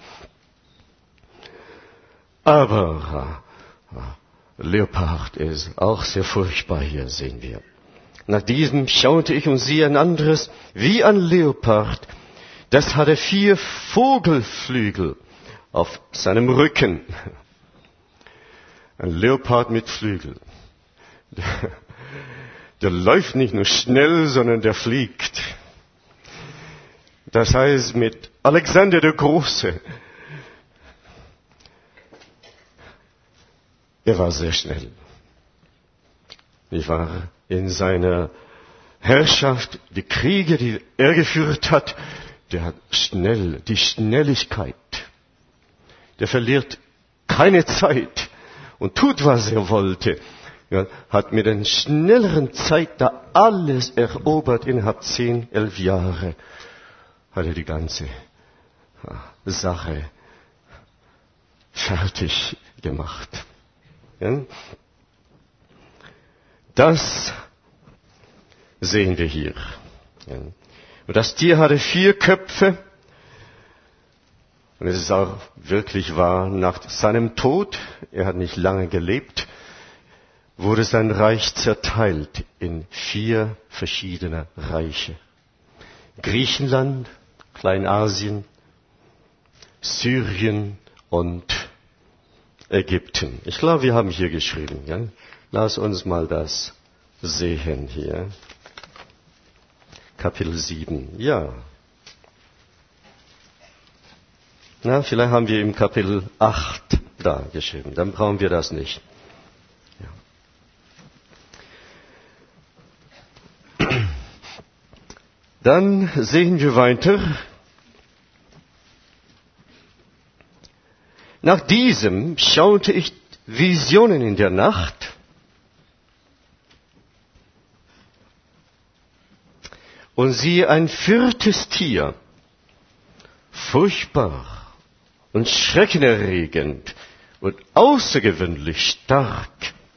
Aber Leopard ist auch sehr furchtbar hier, sehen wir. Nach diesem schaute ich und siehe ein anderes, wie ein Leopard. Das hatte 4 Vogelflügel auf seinem Rücken. Ein Leopard mit Flügeln. Der läuft nicht nur schnell, sondern der fliegt. Das heißt, mit Alexander der Große, er war sehr schnell. Ich war in seiner Herrschaft, die Kriege, die er geführt hat, der hat die Schnelligkeit. Der verliert keine Zeit und tut, was er wollte. Ja, hat mit der schnelleren Zeit da alles erobert. Innerhalb 10, 11 Jahre hat er die ganze Sache fertig gemacht. Ja? Das sehen wir hier. Ja. Und das Tier hatte 4 Köpfe. Und es ist auch wirklich wahr, nach seinem Tod, er hat nicht lange gelebt, wurde sein Reich zerteilt in 4 verschiedene Reiche. Griechenland, Kleinasien, Syrien und Ägypten. Ich glaube, wir haben hier geschrieben. Ja? Lass uns mal das sehen hier. Kapitel 7. Ja. Na, vielleicht haben wir im Kapitel 8 da geschrieben. Dann brauchen wir das nicht. Ja. Dann sehen wir weiter. Nach diesem schaute ich Visionen in der Nacht. Und siehe ein 4. Tier, furchtbar und schreckenerregend und außergewöhnlich stark.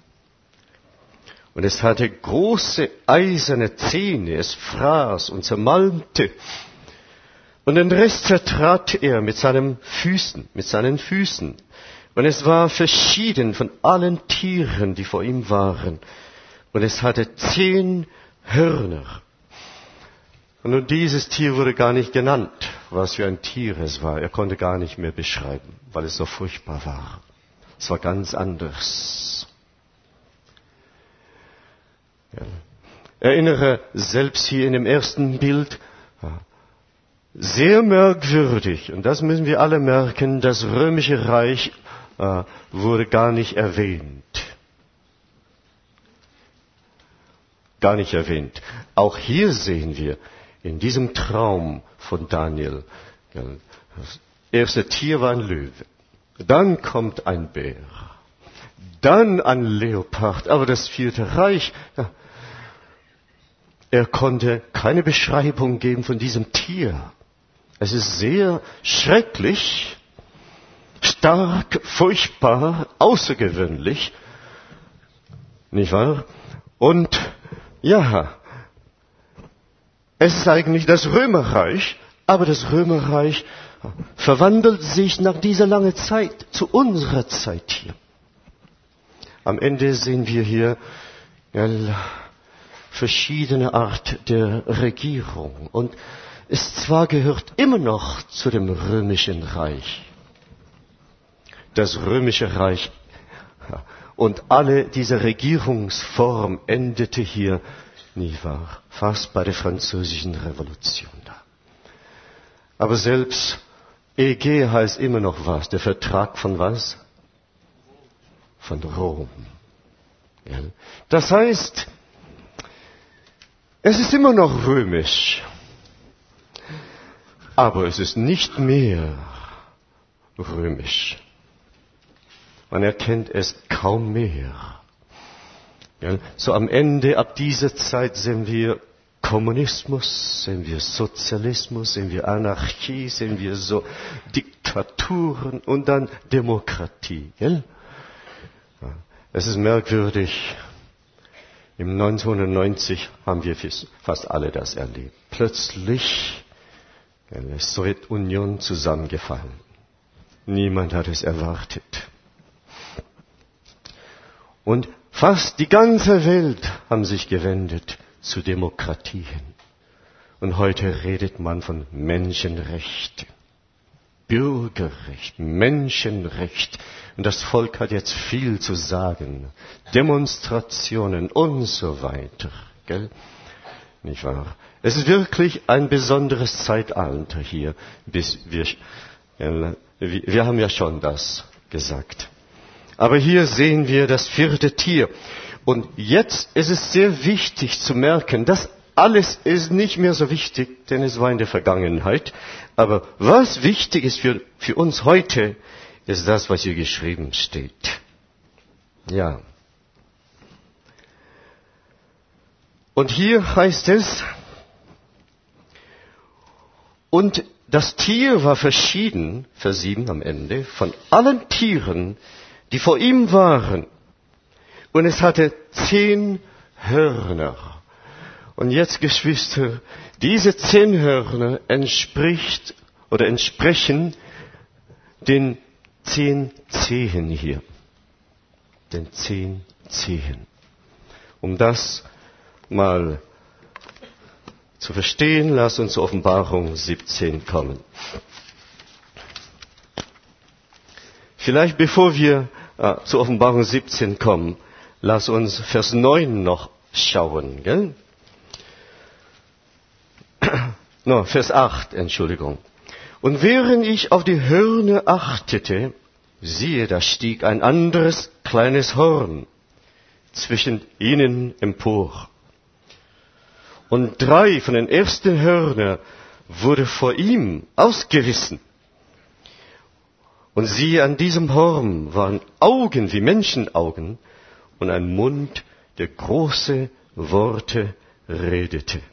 Und es hatte große eiserne Zähne, es fraß und zermalmte. Und den Rest zertrat er mit seinen Füßen. Und es war verschieden von allen Tieren, die vor ihm waren. Und es hatte 10 Hörner. Und nun dieses Tier wurde gar nicht genannt, was für ein Tier es war. Er konnte gar nicht mehr beschreiben, weil es so furchtbar war. Es war ganz anders. Ja. Erinnere selbst hier in dem ersten Bild, sehr merkwürdig, und das müssen wir alle merken, das römische Reich wurde gar nicht erwähnt. Gar nicht erwähnt. Auch hier sehen wir, in diesem Traum von Daniel, das erste Tier war ein Löwe, dann kommt ein Bär, dann ein Leopard, aber das 4. Reich, er konnte keine Beschreibung geben von diesem Tier. Es ist sehr schrecklich, stark, furchtbar, außergewöhnlich, nicht wahr? Und ja, es ist eigentlich das Römerreich, aber das Römerreich verwandelt sich nach dieser langen Zeit zu unserer Zeit hier. Am Ende sehen wir hier verschiedene Art der Regierung. Und es zwar gehört immer noch zu dem römischen Reich. Das römische Reich und alle diese Regierungsform endete hier, nicht wahr, fast bei der französischen Revolution da. Aber selbst EG heißt immer noch was, der Vertrag von was? Von Rom. Ja. Das heißt, es ist immer noch römisch, aber es ist nicht mehr römisch. Man erkennt es kaum mehr. Ja, so am Ende, ab dieser Zeit sehen wir Kommunismus, sehen wir Sozialismus, sehen wir Anarchie, sehen wir so Diktaturen und dann Demokratie. Gell? Ja, es ist merkwürdig, Im 1990 haben wir fast alle das erlebt. Plötzlich ist die Sowjetunion zusammengefallen. Niemand hat es erwartet. Und fast die ganze Welt haben sich gewendet zu Demokratie hin. Und heute redet man von Menschenrechten, Bürgerrecht, Menschenrecht. Und das Volk hat jetzt viel zu sagen. Demonstrationen und so weiter. Gell? Nicht wahr? Es ist wirklich ein besonderes Zeitalter hier. Wir haben ja schon das gesagt. Aber hier sehen wir das 4. Tier. Und jetzt ist es sehr wichtig zu merken, das alles ist nicht mehr so wichtig, denn es war in der Vergangenheit. Aber was wichtig ist für uns heute, ist das, was hier geschrieben steht. Ja. Und hier heißt es, und das Tier war verschieden, Vers 7 am Ende, von allen Tieren, die vor ihm waren. Und es hatte 10 Hörner. Und jetzt, Geschwister, diese 10 Hörner entsprechen den 10 Zehen hier. Den 10 Zehen. Um das mal zu verstehen, lass uns zur Offenbarung 17 kommen. Vielleicht bevor wir zur Offenbarung 17 kommen, lass uns Vers 9 noch schauen. Gell? No, Vers 8, Entschuldigung. Und während ich auf die Hörner achtete, siehe, da stieg ein anderes kleines Horn zwischen ihnen empor. Und 3 von den ersten Hörnern wurde vor ihm ausgerissen. Und siehe, an diesem Horn waren Augen wie Menschenaugen und ein Mund, der große Worte redete.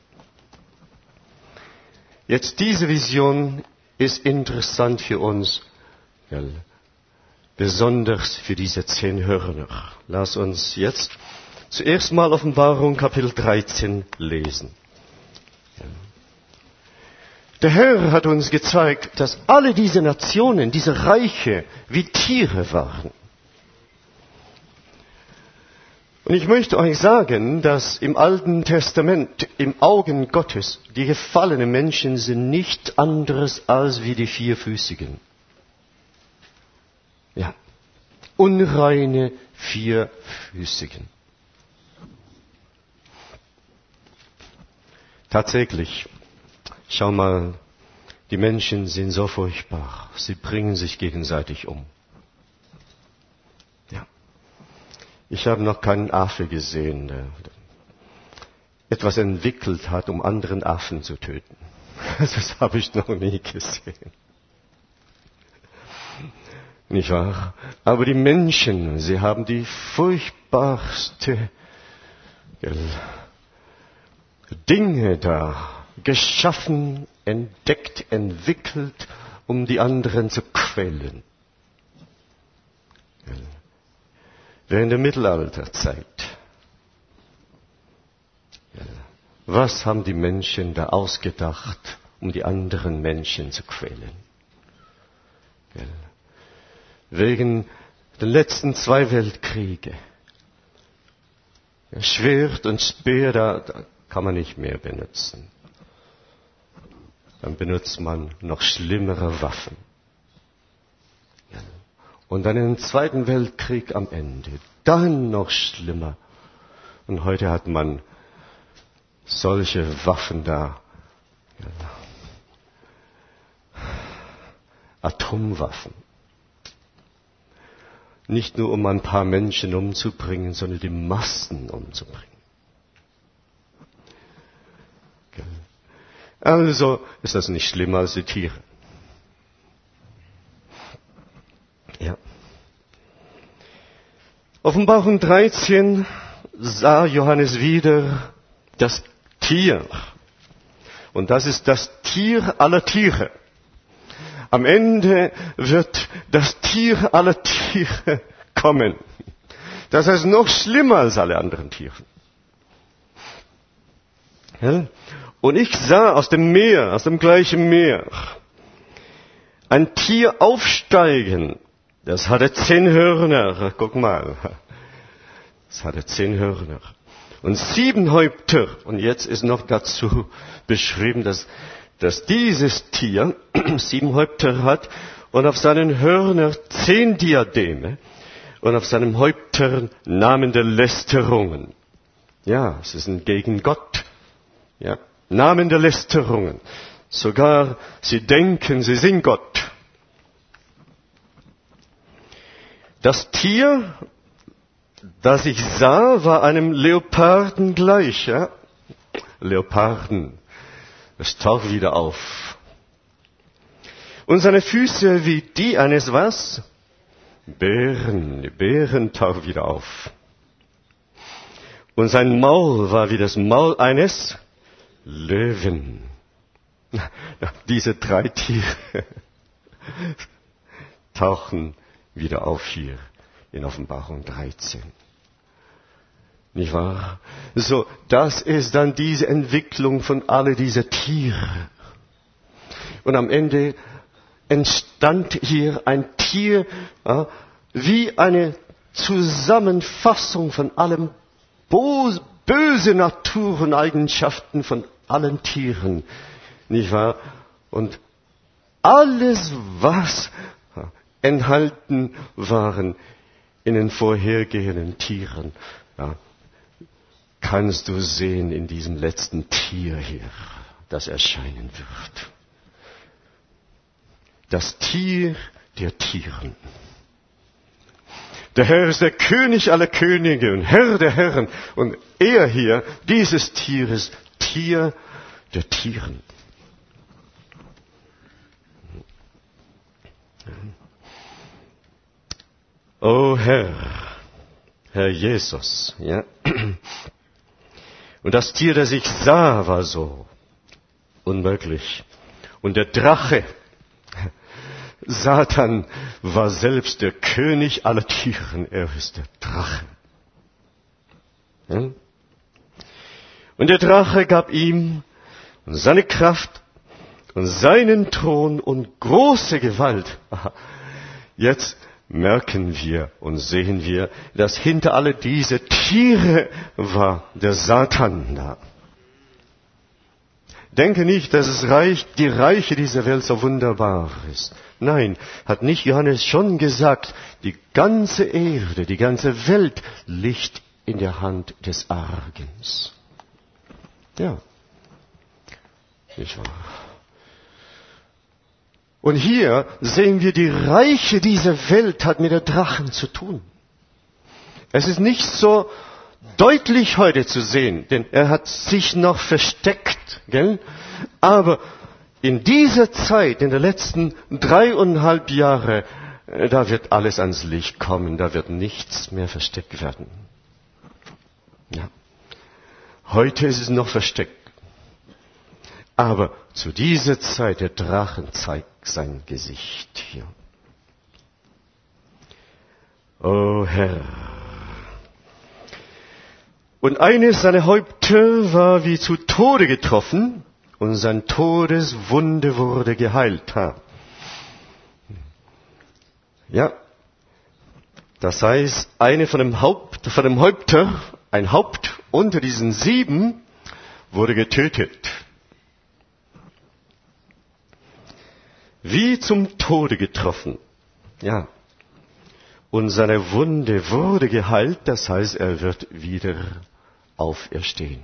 Jetzt diese Vision ist interessant für uns, besonders für diese 10 Hörner. Lass uns jetzt zuerst mal Offenbarung Kapitel 13 lesen. Der Herr hat uns gezeigt, dass alle diese Nationen, diese Reiche, wie Tiere waren. Und ich möchte euch sagen, dass im Alten Testament, im Augen Gottes, die gefallenen Menschen sind nicht anderes als wie die Vierfüßigen. Ja, unreine Vierfüßigen. Tatsächlich, schau mal, die Menschen sind so furchtbar. Sie bringen sich gegenseitig um. Ja. Ich habe noch keinen Affe gesehen, der etwas entwickelt hat, um anderen Affen zu töten. Das habe ich noch nie gesehen. Nicht wahr? Aber die Menschen, sie haben die furchtbarste Dinge da geschaffen, entdeckt, entwickelt, um die anderen zu quälen. Während der Mittelalterzeit. Was haben die Menschen da ausgedacht, um die anderen Menschen zu quälen? Wegen den letzten 2 Weltkriege. Schwert und Speer, da kann man nicht mehr benutzen. Dann benutzt man noch schlimmere Waffen. Und dann im 2. Weltkrieg am Ende, dann noch schlimmer. Und heute hat man solche Waffen da. Atomwaffen. Nicht nur um ein paar Menschen umzubringen, sondern die Massen umzubringen. Also ist das nicht schlimmer als die Tiere. Ja. Offenbarung 13 sah Johannes wieder das Tier. Und das ist das Tier aller Tiere. Am Ende wird das Tier aller Tiere kommen. Das heißt noch schlimmer als alle anderen Tiere. Ja? Und ich sah aus dem Meer, aus dem gleichen Meer, ein Tier aufsteigen. Das hatte 10 Hörner. Guck mal. Das hatte 10 Hörner. Und 7 Häupter. Und jetzt ist noch dazu beschrieben, dass dieses Tier 7 Häupter hat und auf seinen Hörnern 10 Diademe und auf seinen Häuptern Namen der Lästerungen. Ja, sie sind gegen Gott. Ja, Namen der Lästerungen. Sogar sie denken, sie sind Gott. Das Tier, das ich sah, war einem Leoparden gleich. Ja? Leoparden. Es taucht wieder auf. Und seine Füße wie die eines was? Bären. Die Bären tauchen wieder auf. Und sein Maul war wie das Maul eines Löwen. Diese 3 Tiere tauchen wieder auf hier in Offenbarung 13. Nicht wahr? So, das ist dann diese Entwicklung von alle diese Tiere. Und am Ende entstand hier ein Tier, wie eine Zusammenfassung von allem böse Naturen, Eigenschaften von allen Tieren. Nicht wahr? Und alles, was enthalten waren in den vorhergehenden Tieren, ja, kannst du sehen in diesem letzten Tier hier, das erscheinen wird. Das Tier der Tieren. Der Herr ist der König aller Könige und Herr der Herren. Und er hier, dieses Tier ist Tier der Tieren. O Herr, Herr Jesus, ja. Und das Tier, das ich sah, war so unmöglich. Und der Drache, Satan, war selbst der König aller Tieren. Er ist der Drache. Ja? Und der Drache gab ihm seine Kraft und seinen Thron und große Gewalt. Jetzt merken wir und sehen wir, dass hinter alle diese Tiere war der Satan da. Denke nicht, dass die Reiche dieser Welt so wunderbar ist. Nein, hat nicht Johannes schon gesagt, die ganze Erde, die ganze Welt liegt in der Hand des Argens. Ja, nicht wahr? Und hier sehen wir, die Reiche dieser Welt hat mit der Drachen zu tun. Es ist nicht so deutlich heute zu sehen, denn er hat sich noch versteckt, gell? Aber in dieser Zeit, in den letzten 3,5 Jahre, da wird alles ans Licht kommen, da wird nichts mehr versteckt werden. Ja. Heute ist es noch versteckt. Aber zu dieser Zeit, der Drachen zeigt sein Gesicht hier. O Herr. Und eines seiner Häupter war wie zu Tode getroffen und sein Todeswunde wurde geheilt. Ja, das heißt, eine von dem Häupter, ein Haupt unter diesen 7 wurde getötet. Wie zum Tode getroffen. Ja. Und seine Wunde wurde geheilt, das heißt, er wird wieder auferstehen.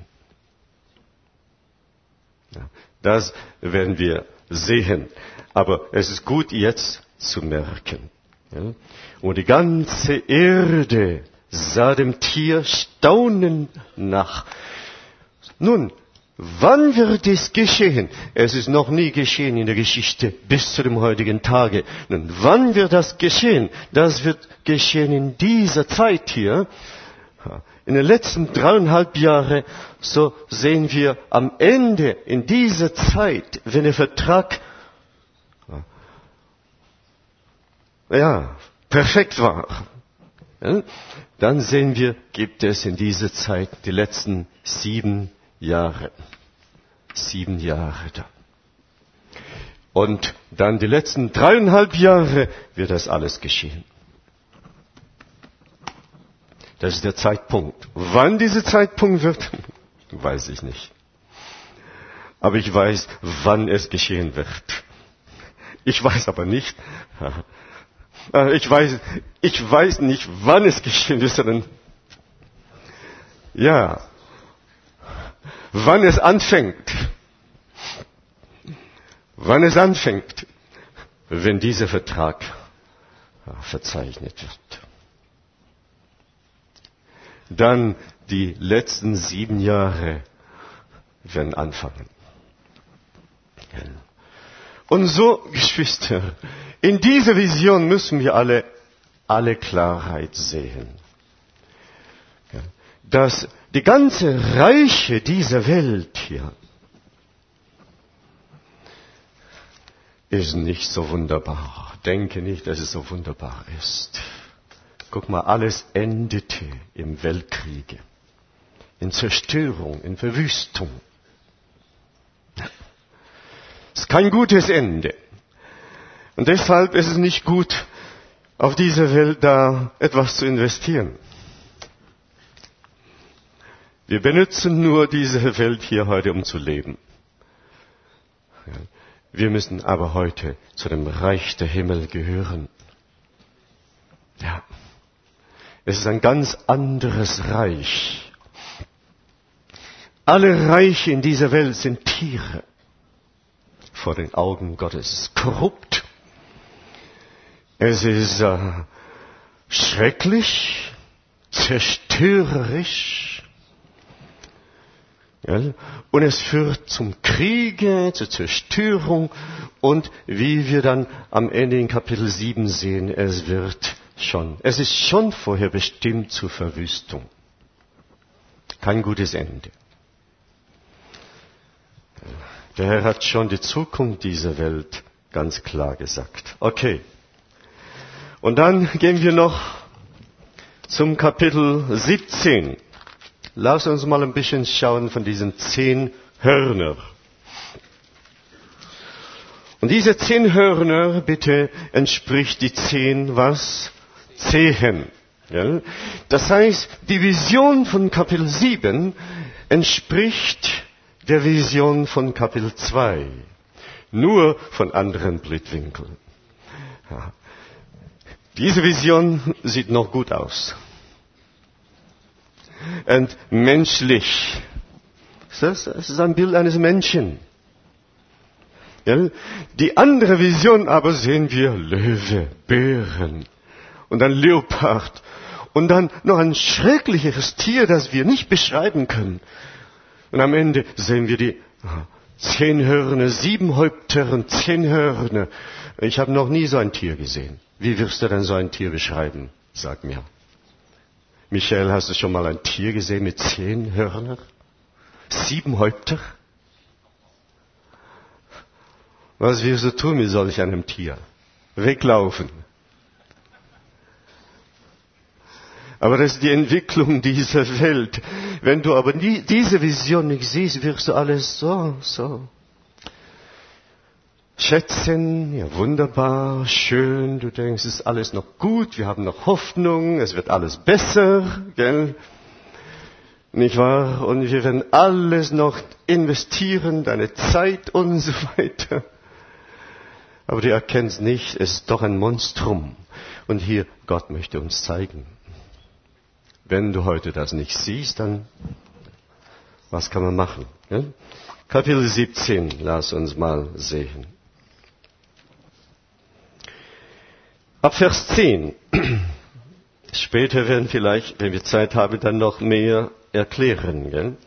Ja, das werden wir sehen. Aber es ist gut jetzt zu merken. Ja. Und die ganze Erde sah dem Tier staunend nach. Nun, wann wird dies geschehen? Es ist noch nie geschehen in der Geschichte bis zu dem heutigen Tage. Nun, wann wird das geschehen? Das wird geschehen in dieser Zeit hier. In den letzten 3,5 Jahren, so sehen wir am Ende in dieser Zeit, wenn der Vertrag perfekt war, dann sehen wir, gibt es in dieser Zeit die letzten 7 Jahre. 7 Jahre da. Und dann die letzten 3,5 Jahre wird das alles geschehen. Das ist der Zeitpunkt. Wann dieser Zeitpunkt wird, weiß ich nicht. Aber ich weiß, wann es geschehen wird. Ich weiß aber nicht, ich weiß nicht, wann es geschehen wird, sondern ja, wann es anfängt. Wann es anfängt, wenn dieser Vertrag verzeichnet wird. Dann die letzten 7 Jahre werden anfangen. Und so, Geschwister, in dieser Vision müssen wir alle Klarheit sehen. Dass die ganze Reiche dieser Welt hier ist nicht so wunderbar. Denke nicht, dass es so wunderbar ist. Guck mal, alles endete im Weltkriege, in Zerstörung, in Verwüstung. Es ist kein gutes Ende. Und deshalb ist es nicht gut, auf dieser Welt da etwas zu investieren. Wir benutzen nur diese Welt hier heute, um zu leben. Wir müssen aber heute zu dem Reich der Himmel gehören. Ja. Es ist ein ganz anderes Reich. Alle Reiche in dieser Welt sind Tiere vor den Augen Gottes. Es ist korrupt. Es ist schrecklich, zerstörerisch. Ja, und es führt zum Kriege, zur Zerstörung und wie wir dann am Ende in Kapitel 7 sehen, es ist schon vorher bestimmt zur Verwüstung. Kein gutes Ende. Der Herr hat schon die Zukunft dieser Welt ganz klar gesagt. Okay. Und dann gehen wir noch zum Kapitel 17. Lass uns mal ein bisschen schauen von diesen 10 Hörner. Und diese 10 Hörner, bitte, entspricht die 10 was? Zehen. Ja? Das heißt, die Vision von Kapitel 7 entspricht der Vision von Kapitel 2. Nur von anderen Blickwinkeln. Ja. Diese Vision sieht noch gut aus. Und menschlich. Es ist ein Bild eines Menschen. Ja? Die andere Vision aber sehen wir Löwe, Bären und ein Leopard und dann noch ein schrecklicheres Tier, das wir nicht beschreiben können. Und am Ende sehen wir die 10 Hörner, 7 Häupter und 10 Hörner. Ich habe noch nie so ein Tier gesehen. Wie wirst du denn so ein Tier beschreiben? Sag mir. Michael, hast du schon mal ein Tier gesehen mit 10 Hörner? 7 Häupter? Was wirst du tun mit solch einem Tier? Weglaufen. Aber das ist die Entwicklung dieser Welt. Wenn du aber diese Vision nicht siehst, wirst du alles so schätzen. Ja, wunderbar, schön. Du denkst, es ist alles noch gut. Wir haben noch Hoffnung. Es wird alles besser. Gell? Nicht wahr? Und wir werden alles noch investieren, deine Zeit und so weiter. Aber du erkennst nicht, es ist doch ein Monstrum. Und hier, Gott möchte uns zeigen. Wenn du heute das nicht siehst, dann was kann man machen? Ja? Kapitel 17, lass uns mal sehen. Ab Vers 10. Später werden vielleicht, wenn wir Zeit haben, dann noch mehr erklären. Gell?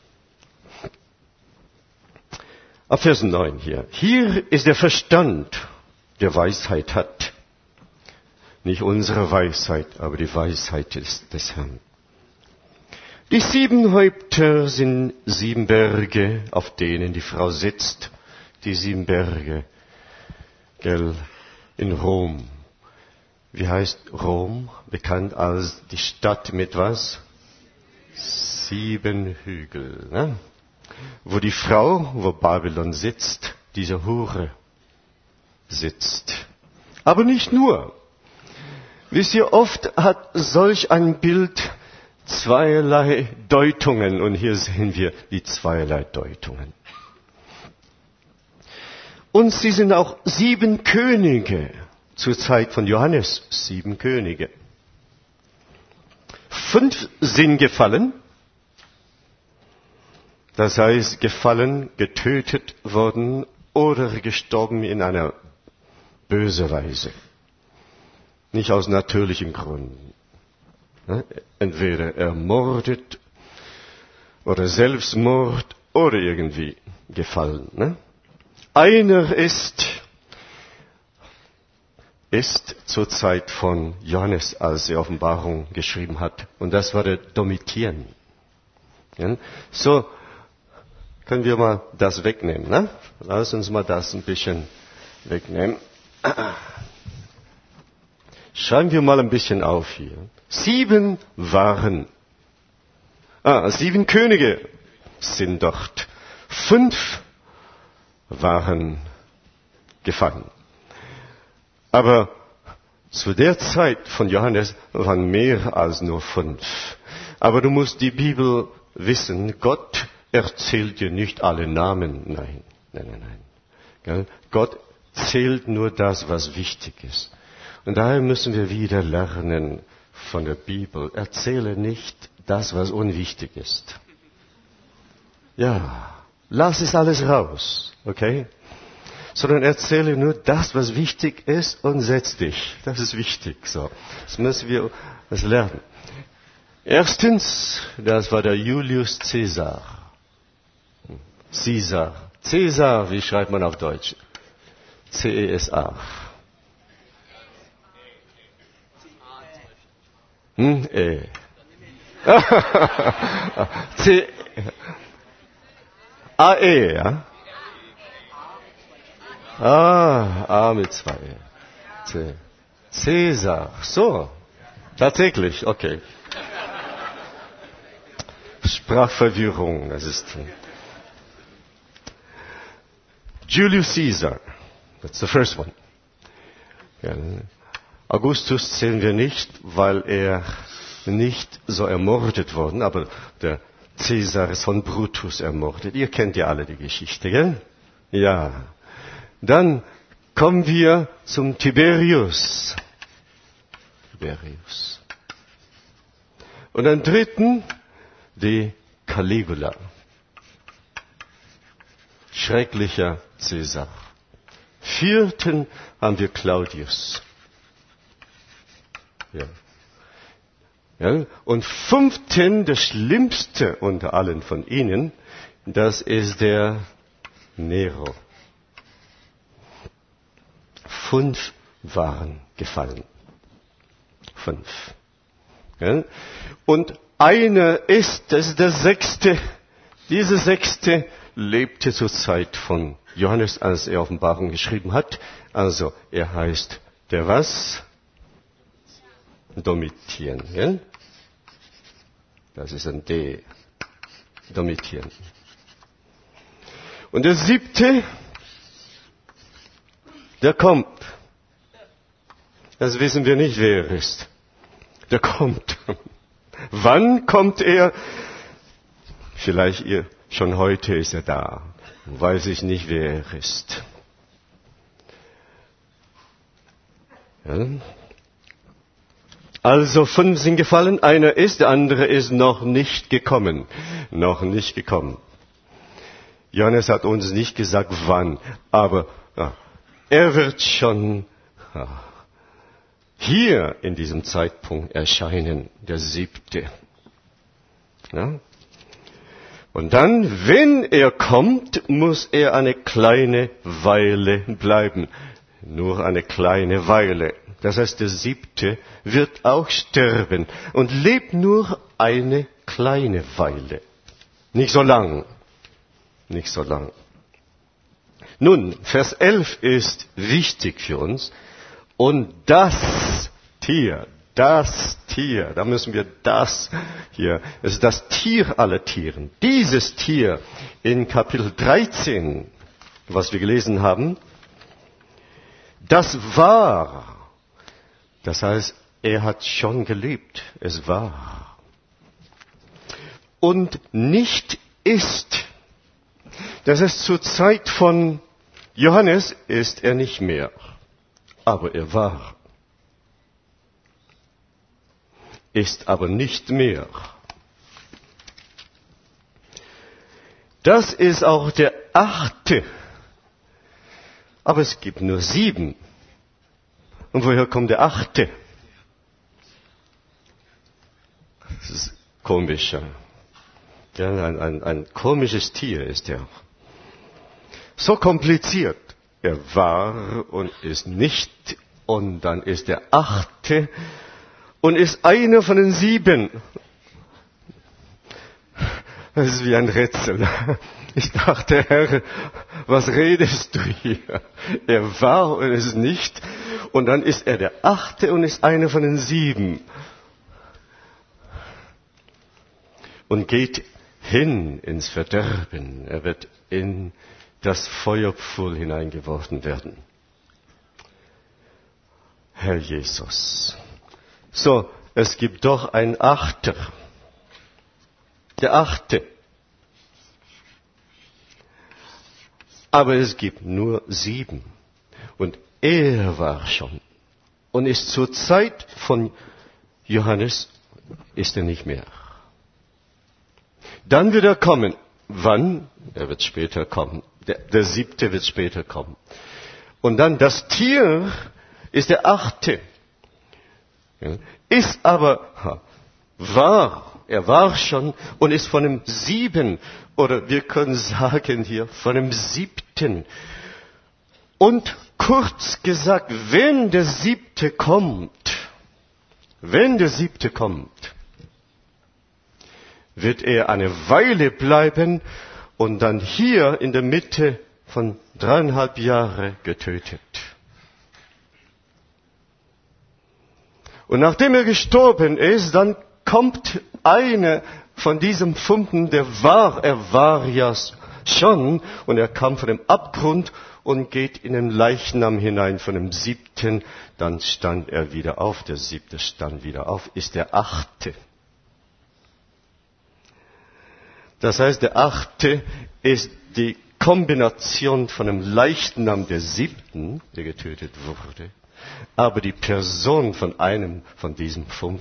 Ab Vers 9 hier. Hier ist der Verstand, der Weisheit hat. Nicht unsere Weisheit, aber die Weisheit des Herrn. Die 7 Häupter sind 7 Berge, auf denen die Frau sitzt. Die 7 Berge, gell, in Rom. Wie heißt Rom? Bekannt als die Stadt mit was? 7 Hügel. Ne? wo die Frau, wo Babylon sitzt, diese Hure sitzt. Aber nicht nur. Wisst ihr, oft hat solch ein Bild zweierlei Deutungen. Und hier sehen wir die zweierlei Deutungen. Und sie sind auch 7 Könige zur Zeit von Johannes. 7 Könige. 5 sind gefallen. Das heißt, gefallen, getötet worden oder gestorben in einer bösen Weise. Nicht aus natürlichen Gründen. Entweder ermordet oder Selbstmord oder irgendwie gefallen. Einer ist zur Zeit von Johannes, als er Offenbarung geschrieben hat. Und das war der Domitian. So können wir mal das wegnehmen. Ne? Lass uns mal das ein bisschen wegnehmen. Schreiben wir mal ein bisschen auf hier. 7 waren. 7 Könige sind dort. 5 waren gefallen. Aber zu der Zeit von Johannes waren mehr als nur 5. Aber du musst die Bibel wissen, Gott erzählt dir nicht alle Namen. Nein. Gott zählt nur das, was wichtig ist. Und daher müssen wir wieder lernen von der Bibel. Erzähle nicht das, was unwichtig ist. Ja, lass es alles raus, okay? Sondern erzähle nur das, was wichtig ist und setz dich. Das ist wichtig, so. Das müssen wir lernen. Erstens, das war der Julius Caesar. Caesar, wie schreibt man auf Deutsch? C-E-S-A. A-E, ja? A mit 2. C. Caesar. So. Tatsächlich, okay. Sprachverwirrung, das ist. Julius Caesar. That's the first one. Ja, Augustus zählen wir nicht, weil er nicht so ermordet worden, aber der Caesar ist von Brutus ermordet. Ihr kennt ja alle die Geschichte, gell? Ja. Dann kommen wir zum Tiberius. Und dann dritten, die Caligula. Schrecklicher Caesar. 4. haben wir Claudius. Ja. Und 5. der schlimmste unter allen von ihnen, das ist der Nero. 5 waren gefallen. 5. Ja. Und einer ist, das ist der 6. Dieser 6. lebte zur Zeit von Johannes, als er Offenbarung geschrieben hat. Also, er heißt der was? Domitian. Ja? Das ist ein D. Domitian. Und der 7., der kommt. Das wissen wir nicht, wer er ist. Der kommt. Wann kommt er? Vielleicht schon heute ist er da. Weiß ich nicht, wer er ist. Ja. Also 5 sind gefallen, einer ist, der andere ist noch nicht gekommen. Noch nicht gekommen. Johannes hat uns nicht gesagt, wann, aber er wird schon hier in diesem Zeitpunkt erscheinen, der 7. Ja? Und dann, wenn er kommt, muss er eine kleine Weile bleiben. Nur eine kleine Weile. Das heißt, der 7. wird auch sterben und lebt nur eine kleine Weile. Nicht so lang. Nicht so lang. Nun, Vers 11 ist wichtig für uns. Und das Tier Tier. Da müssen wir das hier. Es ist das Tier aller Tieren. Dieses Tier in Kapitel 13, was wir gelesen haben, das war. Das heißt, er hat schon gelebt. Es war. Und nicht ist. Das ist zur Zeit von Johannes ist er nicht mehr. Aber er war. Ist aber nicht mehr. Das ist auch der 8. Aber es gibt nur 7. Und woher kommt der 8.? Das ist komisch. Ja, ein komisches Tier ist er. So kompliziert. Er war und ist nicht. Und dann ist der 8. und ist einer von den 7. Das ist wie ein Rätsel. Ich dachte, Herr, was redest du hier? Er war und ist nicht. Und dann ist er der 8. und ist einer von den 7. Und geht hin ins Verderben. Er wird in das Feuerpfuhl hineingeworfen werden. Herr Jesus. So, es gibt doch einen 8. Der 8. Aber es gibt nur 7. Und er war schon. Und ist zur Zeit von Johannes, ist er nicht mehr. Dann wird er kommen. Wann? Er wird später kommen. Der 7. wird später kommen. Und dann das Tier ist der 8. Ist aber war. Er war schon und ist von dem 7. Oder wir können sagen hier von dem 7. Und kurz gesagt, wenn der 7. kommt, wird er eine Weile bleiben und dann hier in der Mitte von 3,5 Jahren getötet. Und nachdem er gestorben ist, dann kommt einer von diesem 5., er war ja schon, und er kam von dem Abgrund und geht in den Leichnam hinein von dem 7., dann stand er wieder auf, der 7. stand wieder auf, ist der 8. Das heißt, der 8. ist die Kombination von dem Leichnam der 7., der getötet wurde, aber die Person von einem von diesem 5.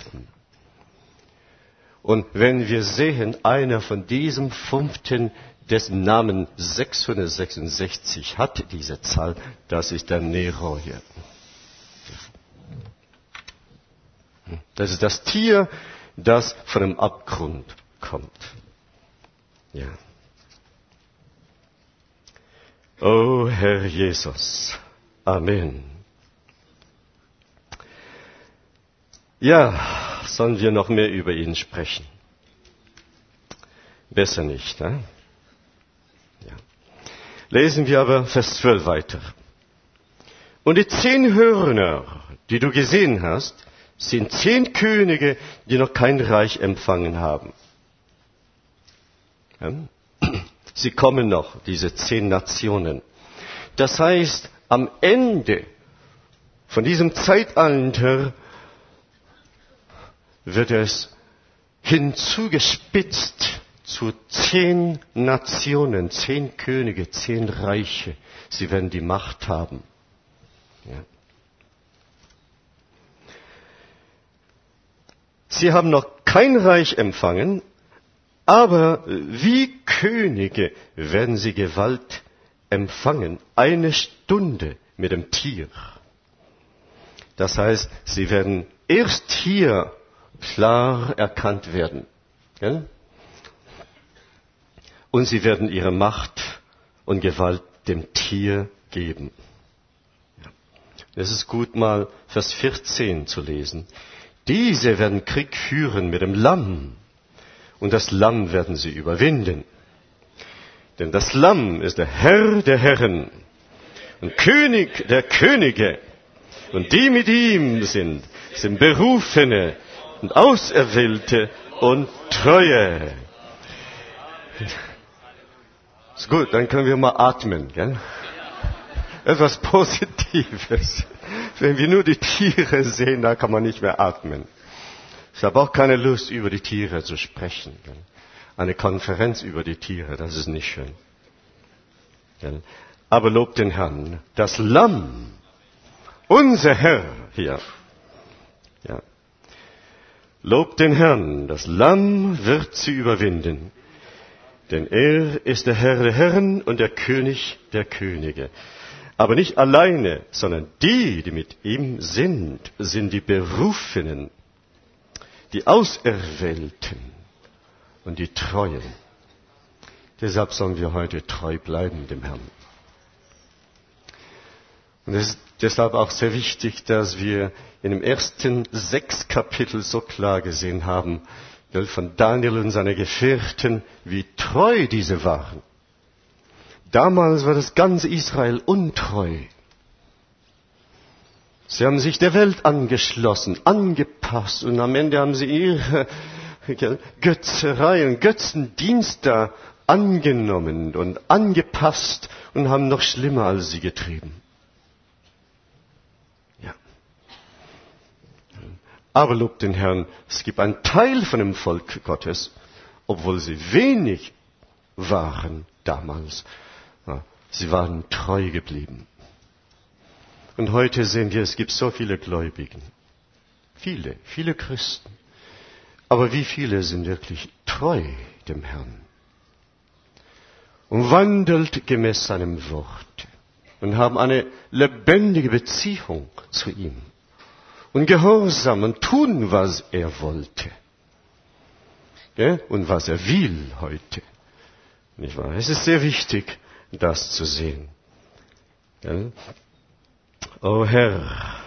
Und wenn wir sehen, einer von diesem 5., dessen Namen 666 hat, diese Zahl, das ist der Nero hier. Das ist das Tier, das von dem Abgrund kommt. Ja. O Herr Jesus. Amen. Ja, sollen wir noch mehr über ihn sprechen? Besser nicht, ne? Ja. Lesen wir aber Vers 12 weiter. Und die 10 Hörner, die du gesehen hast, sind 10 Könige, die noch kein Reich empfangen haben. Ja? Sie kommen noch, diese 10 Nationen. Das heißt, am Ende von diesem Zeitalter wird es hinzugespitzt zu 10 Nationen, 10 Könige, 10 Reiche. Sie werden die Macht haben. Ja. Sie haben noch kein Reich empfangen, aber wie Könige werden sie Gewalt empfangen. 1 Stunde mit dem Tier. Das heißt, sie werden erst hier klar erkannt werden. Ja? Und sie werden ihre Macht und Gewalt dem Tier geben. Ja. Es ist gut, mal Vers 14 zu lesen. Diese werden Krieg führen mit dem Lamm. Und das Lamm werden sie überwinden. Denn das Lamm ist der Herr der Herren und König der Könige. Und die mit ihm sind Berufene, und Auserwählte und Treue. Ist gut, dann können wir mal atmen, gell? Etwas Positives. Wenn wir nur die Tiere sehen, da kann man nicht mehr atmen. Ich habe auch keine Lust, über die Tiere zu sprechen. Gell? Eine Konferenz über die Tiere, das ist nicht schön. Gell? Aber lobt den Herrn, das Lamm, unser Herr hier. Ja. Lobt den Herrn, das Lamm wird sie überwinden. Denn er ist der Herr der Herren und der König der Könige. Aber nicht alleine, sondern die mit ihm sind die Berufenen, die Auserwählten und die Treuen. Deshalb sollen wir heute treu bleiben dem Herrn. Und es ist deshalb auch sehr wichtig, dass wir in dem ersten 6 Kapitel so klar gesehen haben, von Daniel und seinen Gefährten, wie treu diese waren. Damals war das ganze Israel untreu. Sie haben sich der Welt angeschlossen, angepasst und am Ende haben sie ihre Götzerei und Götzendienste angenommen und angepasst und haben noch schlimmer als sie getrieben. Ja. Aber lobt den Herrn, es gibt einen Teil von dem Volk Gottes, obwohl sie wenig waren damals. Ja, sie waren treu geblieben. Und heute sehen wir, es gibt so viele Gläubigen. Viele Christen. Aber wie viele sind wirklich treu dem Herrn? Und wandelt gemäß seinem Wort. Und haben eine lebendige Beziehung zu ihm. Und gehorsam und tun, was er wollte. Ja? Und was er will heute. Nicht wahr? Es ist sehr wichtig, das zu sehen. Ja? O Herr.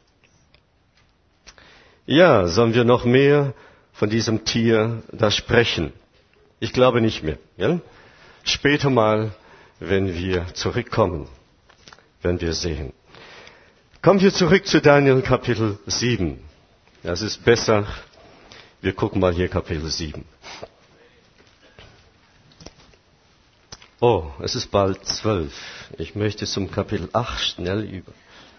Ja, sollen wir noch mehr von diesem Tier da sprechen? Ich glaube nicht mehr. Ja? Später mal, wenn wir zurückkommen, werden wir sehen. Kommen wir zurück zu Daniel Kapitel 7. Das ist besser. Wir gucken mal hier Kapitel 7. Oh, es ist bald 12. Ich möchte zum Kapitel 8 schnell übergehen.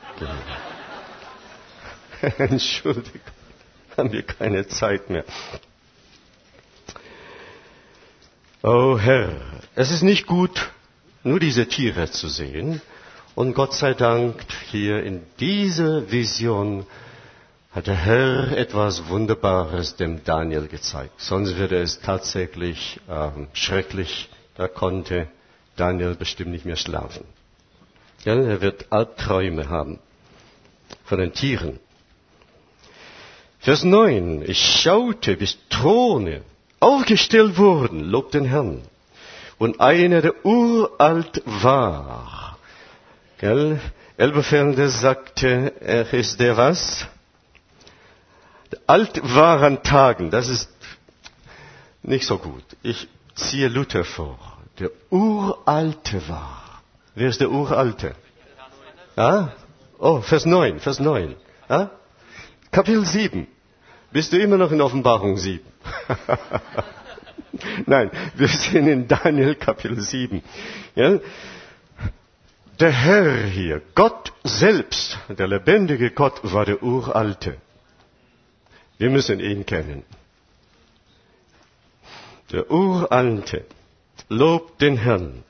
Entschuldigung, haben wir keine Zeit mehr. Oh Herr, es ist nicht gut, nur diese Tiere zu sehen. Und Gott sei Dank, hier in dieser Vision hat der Herr etwas Wunderbares dem Daniel gezeigt. Sonst würde es tatsächlich schrecklich. Da konnte Daniel bestimmt nicht mehr schlafen. Ja, er wird Albträume haben von den Tieren. Vers 9. Ich schaute, bis Throne aufgestellt wurden, lobt den Herrn. Und einer, der uralt war. Gell? Elberfelder sagte, er ist der was? Der alt war an Tagen. Das ist nicht so gut. Ich ziehe Luther vor. Der Uralte war. Wer ist der Uralte? Ah? Oh, Vers 9. Ah? Kapitel 7. Bist du immer noch in Offenbarung 7? Nein, wir sind in Daniel Kapitel 7. Ja? Der Herr hier, Gott selbst, der lebendige Gott, war der Uralte. Wir müssen ihn kennen. Der Uralte. Lobt den Herrn.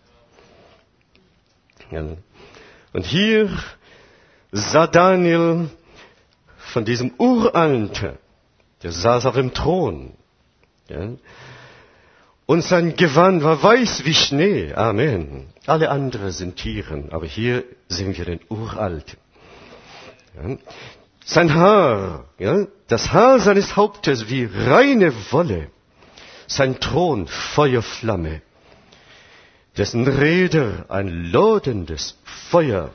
Ja. Und hier sah Daniel von diesem Uralten, der saß auf dem Thron. Ja. Und sein Gewand war weiß wie Schnee. Amen. Alle anderen sind Tieren, aber hier sehen wir den Uralten. Ja. Sein Haar, ja, das Haar seines Hauptes wie reine Wolle. Sein Thron Feuerflamme. Dessen Räder ein lodendes Feuer.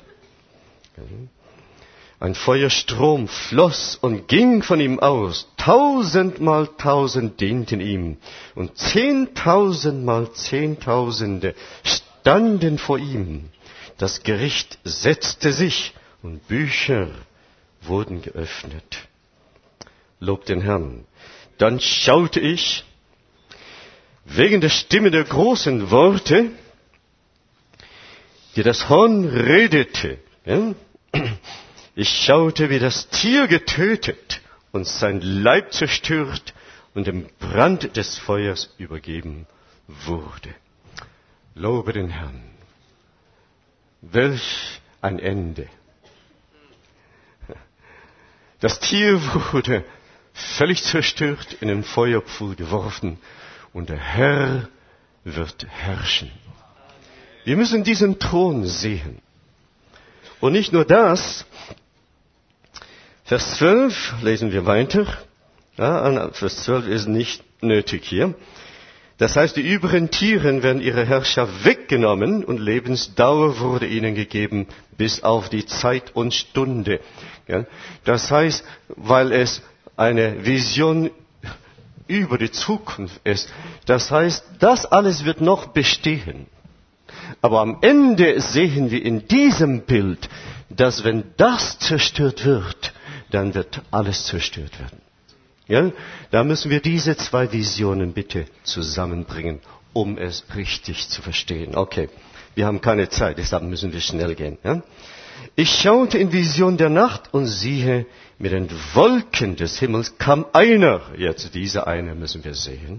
Ein Feuerstrom floss und ging von ihm aus. 1000 dienten ihm. Und 10.000 Zehntausende standen vor ihm. Das Gericht setzte sich und Bücher wurden geöffnet. Lob den Herrn. Dann schaute ich, wegen der Stimme der großen Worte, die das Horn redete. Ja? Ich schaute, wie das Tier getötet und sein Leib zerstört und dem Brand des Feuers übergeben wurde. Lobe den Herrn. Welch ein Ende. Das Tier wurde völlig zerstört, in den Feuerpfuhl geworfen und der Herr wird herrschen. Wir müssen diesen Thron sehen. Und nicht nur das. Vers 12 lesen wir weiter. Ja, Vers 12 ist nicht nötig hier. Das heißt, die übrigen Tiere werden ihre Herrschaft weggenommen und Lebensdauer wurde ihnen gegeben bis auf die Zeit und Stunde. Ja, das heißt, weil es eine Vision über die Zukunft ist. Das heißt, das alles wird noch bestehen. Aber am Ende sehen wir in diesem Bild, dass wenn das zerstört wird, dann wird alles zerstört werden. Ja, da müssen wir diese zwei Visionen bitte zusammenbringen, um es richtig zu verstehen. Okay, wir haben keine Zeit, deshalb müssen wir schnell gehen. Ja? Ich schaute in Vision der Nacht und siehe, mit den Wolken des Himmels kam einer, jetzt dieser eine müssen wir sehen,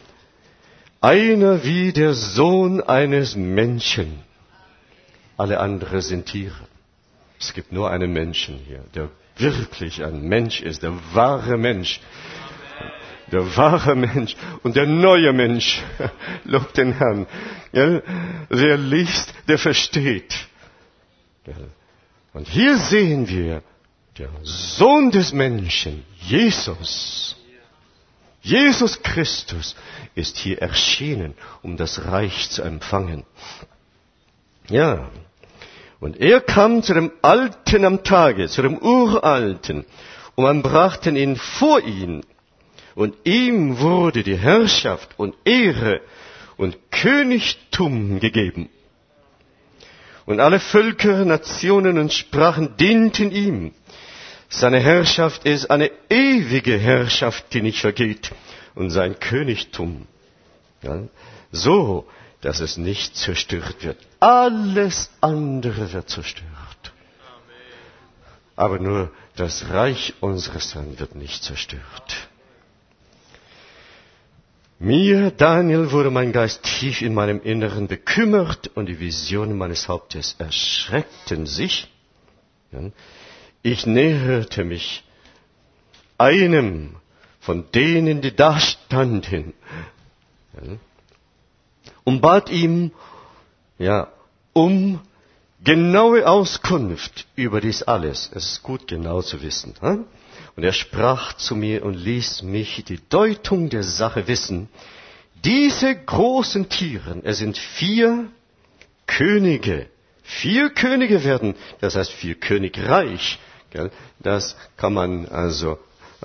einer wie der Sohn eines Menschen. Alle anderen sind Tiere. Es gibt nur einen Menschen hier, der wirklich ein Mensch ist, der wahre Mensch. Der wahre Mensch und der neue Mensch. Lob den Herrn. Ja, wer liest, der versteht. Ja. Und hier sehen wir, der Sohn des Menschen, Jesus. Jesus Christus ist hier erschienen, um das Reich zu empfangen. Ja. Und er kam zu dem Alten am Tage, zu dem Uralten, und man brachte ihn vor ihn. Und ihm wurde die Herrschaft und Ehre und Königtum gegeben. Und alle Völker, Nationen und Sprachen dienten ihm. Seine Herrschaft ist eine ewige Herrschaft, die nicht vergeht. Und sein Königtum, ja, so, dass es nicht zerstört wird. Alles andere wird zerstört. Aber nur das Reich unseres Herrn wird nicht zerstört. Mir, Daniel, wurde mein Geist tief in meinem Inneren bekümmert und die Visionen meines Hauptes erschreckten sich. Ich näherte mich einem von denen, die da standen, und bat ihm, um genaue Auskunft über dies alles. Es ist gut, genau zu wissen. Und er sprach zu mir und ließ mich die Deutung der Sache wissen. Diese großen Tiere, es sind 4 Könige. 4 Könige werden, das heißt 4 Königreich. Das kann man also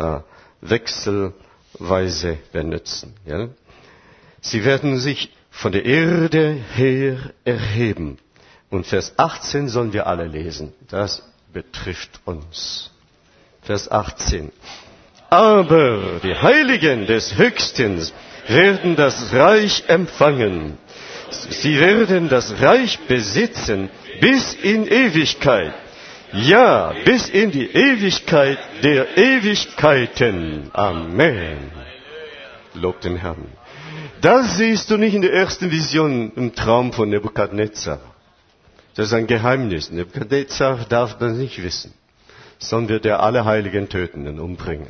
wechselweise benutzen. Sie werden sich von der Erde her erheben. Und Vers 18 sollen wir alle lesen. Das betrifft uns. Vers 18. Aber die Heiligen des Höchsten werden das Reich empfangen. Sie werden das Reich besitzen bis in Ewigkeit. Ja, bis in die Ewigkeit der Ewigkeiten. Amen. Lob den Herrn. Das siehst du nicht in der ersten Vision im Traum von Nebukadnezar. Das ist ein Geheimnis. Nebukadnezar darf das nicht wissen. Sonst wird er alle Heiligen töten und umbringen.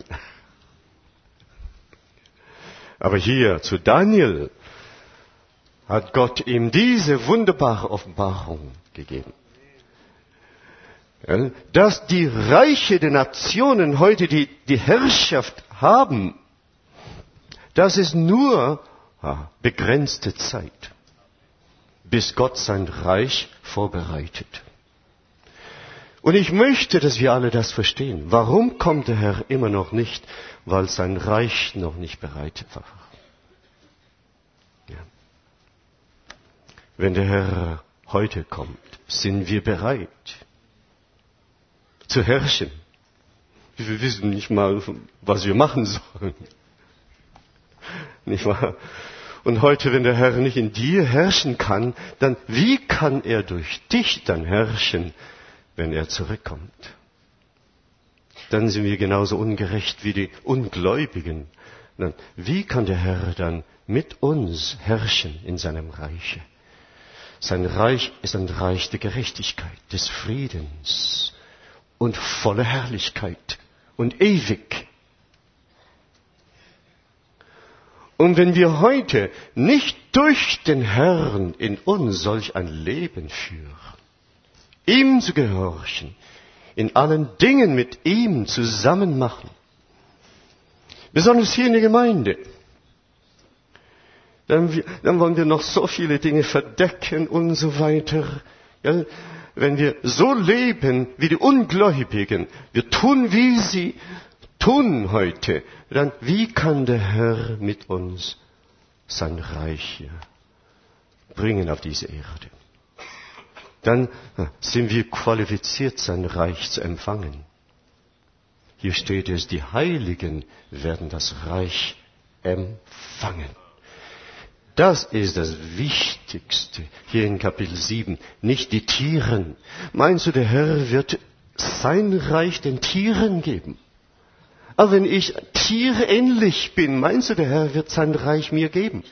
Aber hier zu Daniel hat Gott ihm diese wunderbare Offenbarung gegeben. Dass die Reiche der Nationen heute die Herrschaft haben, das ist nur begrenzte Zeit, bis Gott sein Reich vorbereitet. Und ich möchte, dass wir alle das verstehen. Warum kommt der Herr immer noch nicht? Weil sein Reich noch nicht bereitet war. Ja. Wenn der Herr heute kommt, sind wir bereit zu herrschen. Wir wissen nicht mal, was wir machen sollen. Nicht wahr? Und heute, wenn der Herr nicht in dir herrschen kann, dann wie kann er durch dich dann herrschen, wenn er zurückkommt? Dann sind wir genauso ungerecht wie die Ungläubigen. Dann, wie kann der Herr dann mit uns herrschen in seinem Reiche? Sein Reich ist ein Reich der Gerechtigkeit, des Friedens und voller Herrlichkeit und ewig. Und wenn wir heute nicht durch den Herrn in uns solch ein Leben führen, ihm zu gehorchen, in allen Dingen mit ihm zusammen machen, besonders hier in der Gemeinde, dann wollen wir noch so viele Dinge verdecken und so weiter. Ja, wenn wir so leben wie die Ungläubigen, wir tun, wie sie tun heute, dann wie kann der Herr mit uns sein Reich hier bringen auf diese Erde? Dann sind wir qualifiziert, sein Reich zu empfangen. Hier steht es, die Heiligen werden das Reich empfangen. Das ist das Wichtigste hier in Kapitel 7, nicht die Tieren. Meinst du, der Herr wird sein Reich den Tieren geben? Aber wenn ich tierähnlich bin, meinst du, der Herr wird sein Reich mir geben?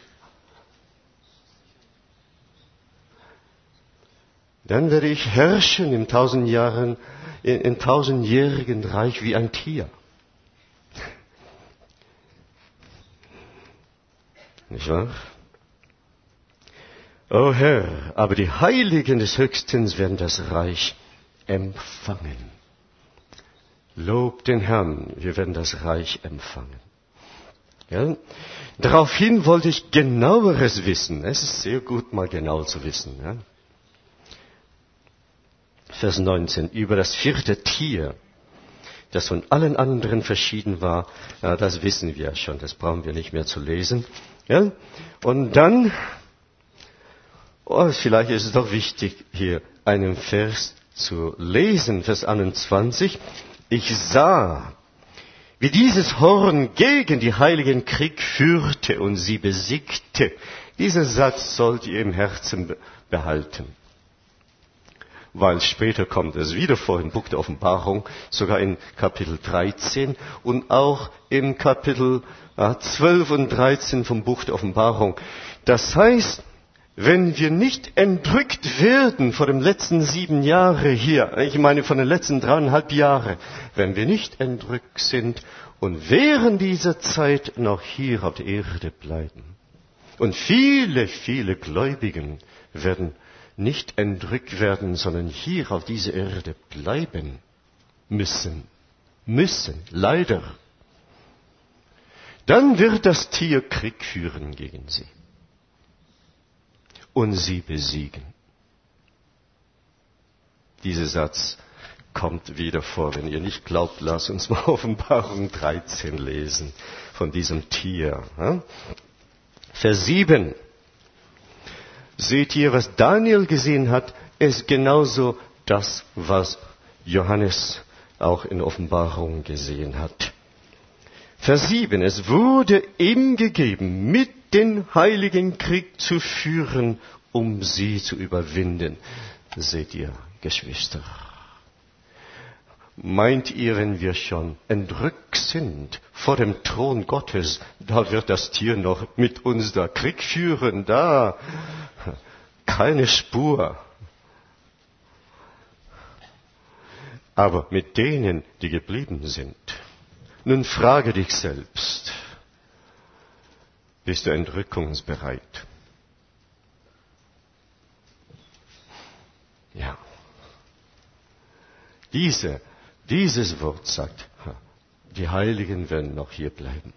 Dann werde ich herrschen im tausendjährigen Reich wie ein Tier. Nicht wahr? O Herr, aber die Heiligen des Höchsten werden das Reich empfangen. Lob den Herrn, wir werden das Reich empfangen. Ja? Daraufhin wollte ich genaueres wissen. Es ist sehr gut, mal genau zu wissen. Ja? Vers 19, über das vierte Tier, das von allen anderen verschieden war, ja, das wissen wir schon, das brauchen wir nicht mehr zu lesen. Ja? Und dann, vielleicht ist es doch wichtig, hier einen Vers zu lesen, Vers 21. Ich sah, wie dieses Horn gegen die Heiligen Krieg führte und sie besiegte. Dieser Satz sollt ihr im Herzen behalten. Weil später kommt es wieder vor im Buch der Offenbarung, sogar in Kapitel 13 und auch im Kapitel 12 und 13 vom Buch der Offenbarung. Das heißt, wenn wir nicht entrückt werden vor den letzten 7 Jahren hier, ich meine von den letzten 3,5 Jahren, wenn wir nicht entrückt sind und während dieser Zeit noch hier auf der Erde bleiben. Und viele, viele Gläubigen werden nicht entrückt werden, sondern hier auf dieser Erde bleiben müssen, leider. Dann wird das Tier Krieg führen gegen sie und sie besiegen. Dieser Satz kommt wieder vor. Wenn ihr nicht glaubt, lasst uns mal Offenbarung 13 lesen von diesem Tier. Vers 7. Seht ihr, was Daniel gesehen hat, ist genauso das, was Johannes auch in Offenbarung gesehen hat. Vers 7. Es wurde ihm gegeben, mit den Heiligen Krieg zu führen, um sie zu überwinden. Seht ihr, Geschwister? Meint ihr, wenn wir schon entrückt sind vor dem Thron Gottes, da wird das Tier noch mit uns da Krieg führen? Da keine Spur. Aber mit denen, die geblieben sind. Nun frage dich selbst, bist du entrückungsbereit? Ja. Dieses Wort sagt, die Heiligen werden noch hier bleiben.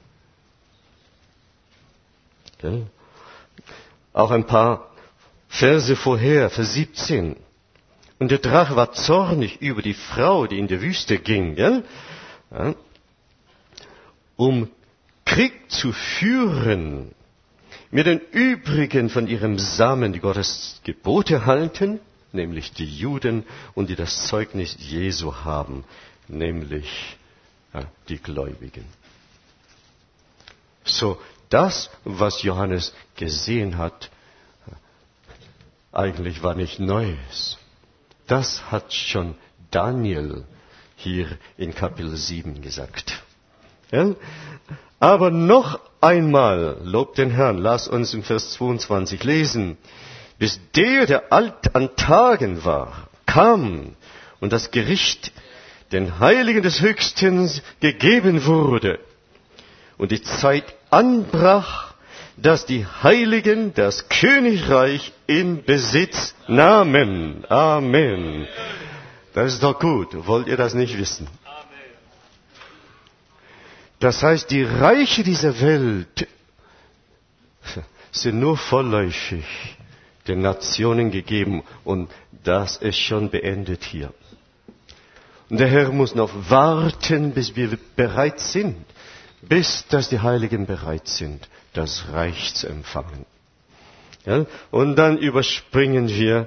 Okay? Auch ein paar Verse vorher, Vers 17. Und der Drache war zornig über die Frau, die in der Wüste ging, gell? Ja? Um Krieg zu führen mit den übrigen von ihrem Samen, die Gottes Gebote halten, nämlich die Juden und die das Zeugnis Jesu haben, nämlich die Gläubigen. So, das, was Johannes gesehen hat, eigentlich war nicht Neues. Das hat schon Daniel hier in Kapitel 7 gesagt. Ja? Aber noch einmal, lobt den Herrn, lass uns im Vers 22 lesen, bis der alt an Tagen war, kam und das Gericht den Heiligen des Höchsten gegeben wurde und die Zeit anbrach, dass die Heiligen das Königreich in Besitz nahmen. Amen. Das ist doch gut. Wollt ihr das nicht wissen? Das heißt, die Reiche dieser Welt sind nur vorläufig den Nationen gegeben und das ist schon beendet hier. Und der Herr muss noch warten, bis wir bereit sind, bis dass die Heiligen bereit sind, das Reich zu empfangen. Ja? Und dann überspringen wir,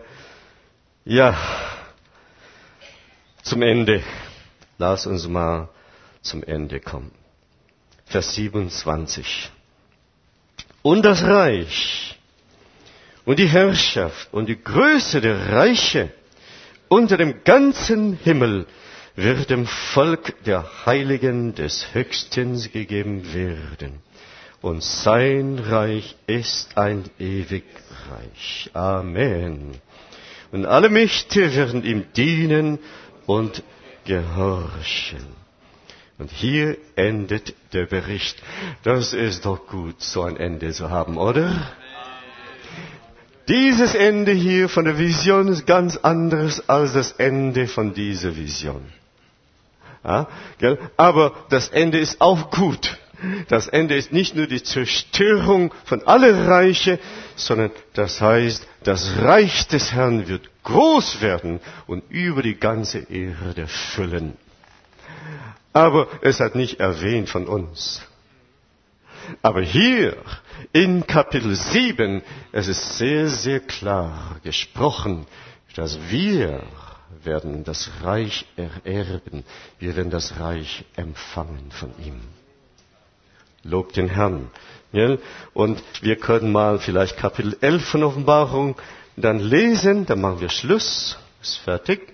zum Ende. Lass uns mal zum Ende kommen. Vers 27. Und das Reich und die Herrschaft und die Größe der Reiche unter dem ganzen Himmel wird dem Volk der Heiligen des Höchsten gegeben werden. Und sein Reich ist ein Ewigreich. Amen. Und alle Mächte werden ihm dienen und gehorchen. Und hier endet der Bericht. Das ist doch gut, so ein Ende zu haben, oder? Dieses Ende hier von der Vision ist ganz anderes als das Ende von dieser Vision. Ja, gell? Aber das Ende ist auch gut. Das Ende ist nicht nur die Zerstörung von allen Reichen, sondern das heißt, das Reich des Herrn wird groß werden und über die ganze Erde füllen. Aber es hat nicht erwähnt von uns. Aber hier in Kapitel 7, es ist sehr, sehr klar gesprochen, dass wir werden das Reich ererben. Wir werden das Reich empfangen von ihm. Lobt den Herrn. Ja? Und wir können mal vielleicht Kapitel 11 von Offenbarung dann lesen, dann machen wir Schluss. Ist fertig.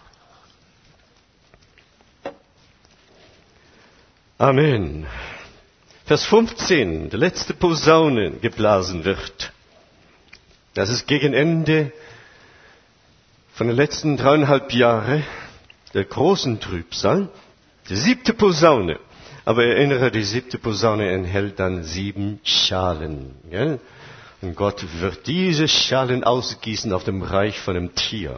Amen. Vers 15, die letzte Posaune geblasen wird. Das ist gegen Ende von den letzten 3,5 Jahren der großen Trübsal. Die 7. Posaune. Aber erinnere, die 7. Posaune enthält dann 7 Schalen. Ja? Und Gott wird diese Schalen ausgießen auf dem Reich von dem Tier.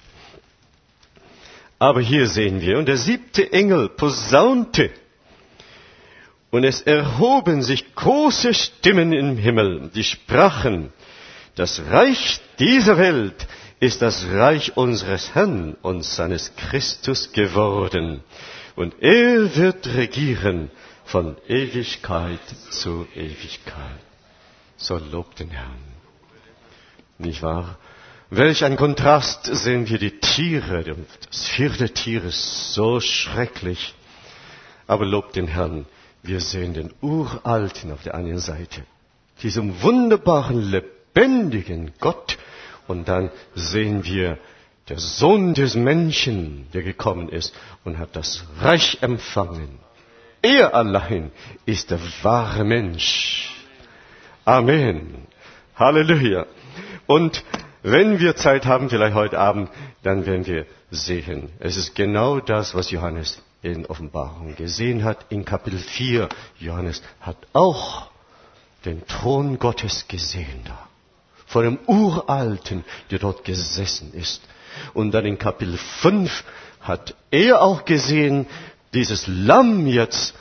Aber hier sehen wir, und der 7. Engel posaunte. Und es erhoben sich große Stimmen im Himmel, die sprachen, das Reich dieser Welt ist das Reich unseres Herrn und seines Christus geworden. Und er wird regieren von Ewigkeit zu Ewigkeit. So lobt den Herrn. Nicht wahr? Welch ein Kontrast sehen wir die Tiere. Das 4. Tier ist so schrecklich. Aber lobt den Herrn. Wir sehen den Uralten auf der einen Seite, diesem wunderbaren, lebendigen Gott. Und dann sehen wir der Sohn des Menschen, der gekommen ist und hat das Reich empfangen. Er allein ist der wahre Mensch. Amen. Halleluja. Und wenn wir Zeit haben, vielleicht heute Abend, dann werden wir sehen. Es ist genau das, was Johannes in Offenbarung gesehen hat. In Kapitel 4, Johannes hat auch den Thron Gottes gesehen da. Vor dem Uralten, der dort gesessen ist. Und dann in Kapitel 5 hat er auch gesehen, dieses Lamm jetzt,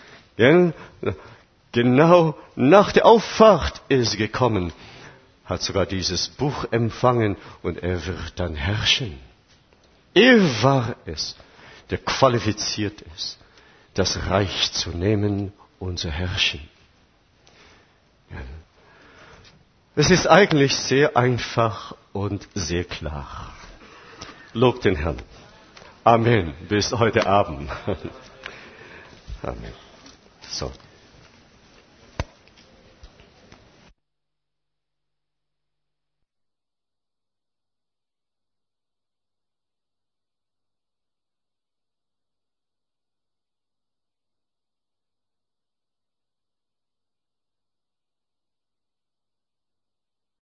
genau nach der Auffahrt ist gekommen, hat sogar dieses Buch empfangen und er wird dann herrschen. Er war es, der qualifiziert ist, das Reich zu nehmen und zu herrschen. Es ist eigentlich sehr einfach und sehr klar. Lobt den Herrn. Amen. Bis heute Abend. Amen. So.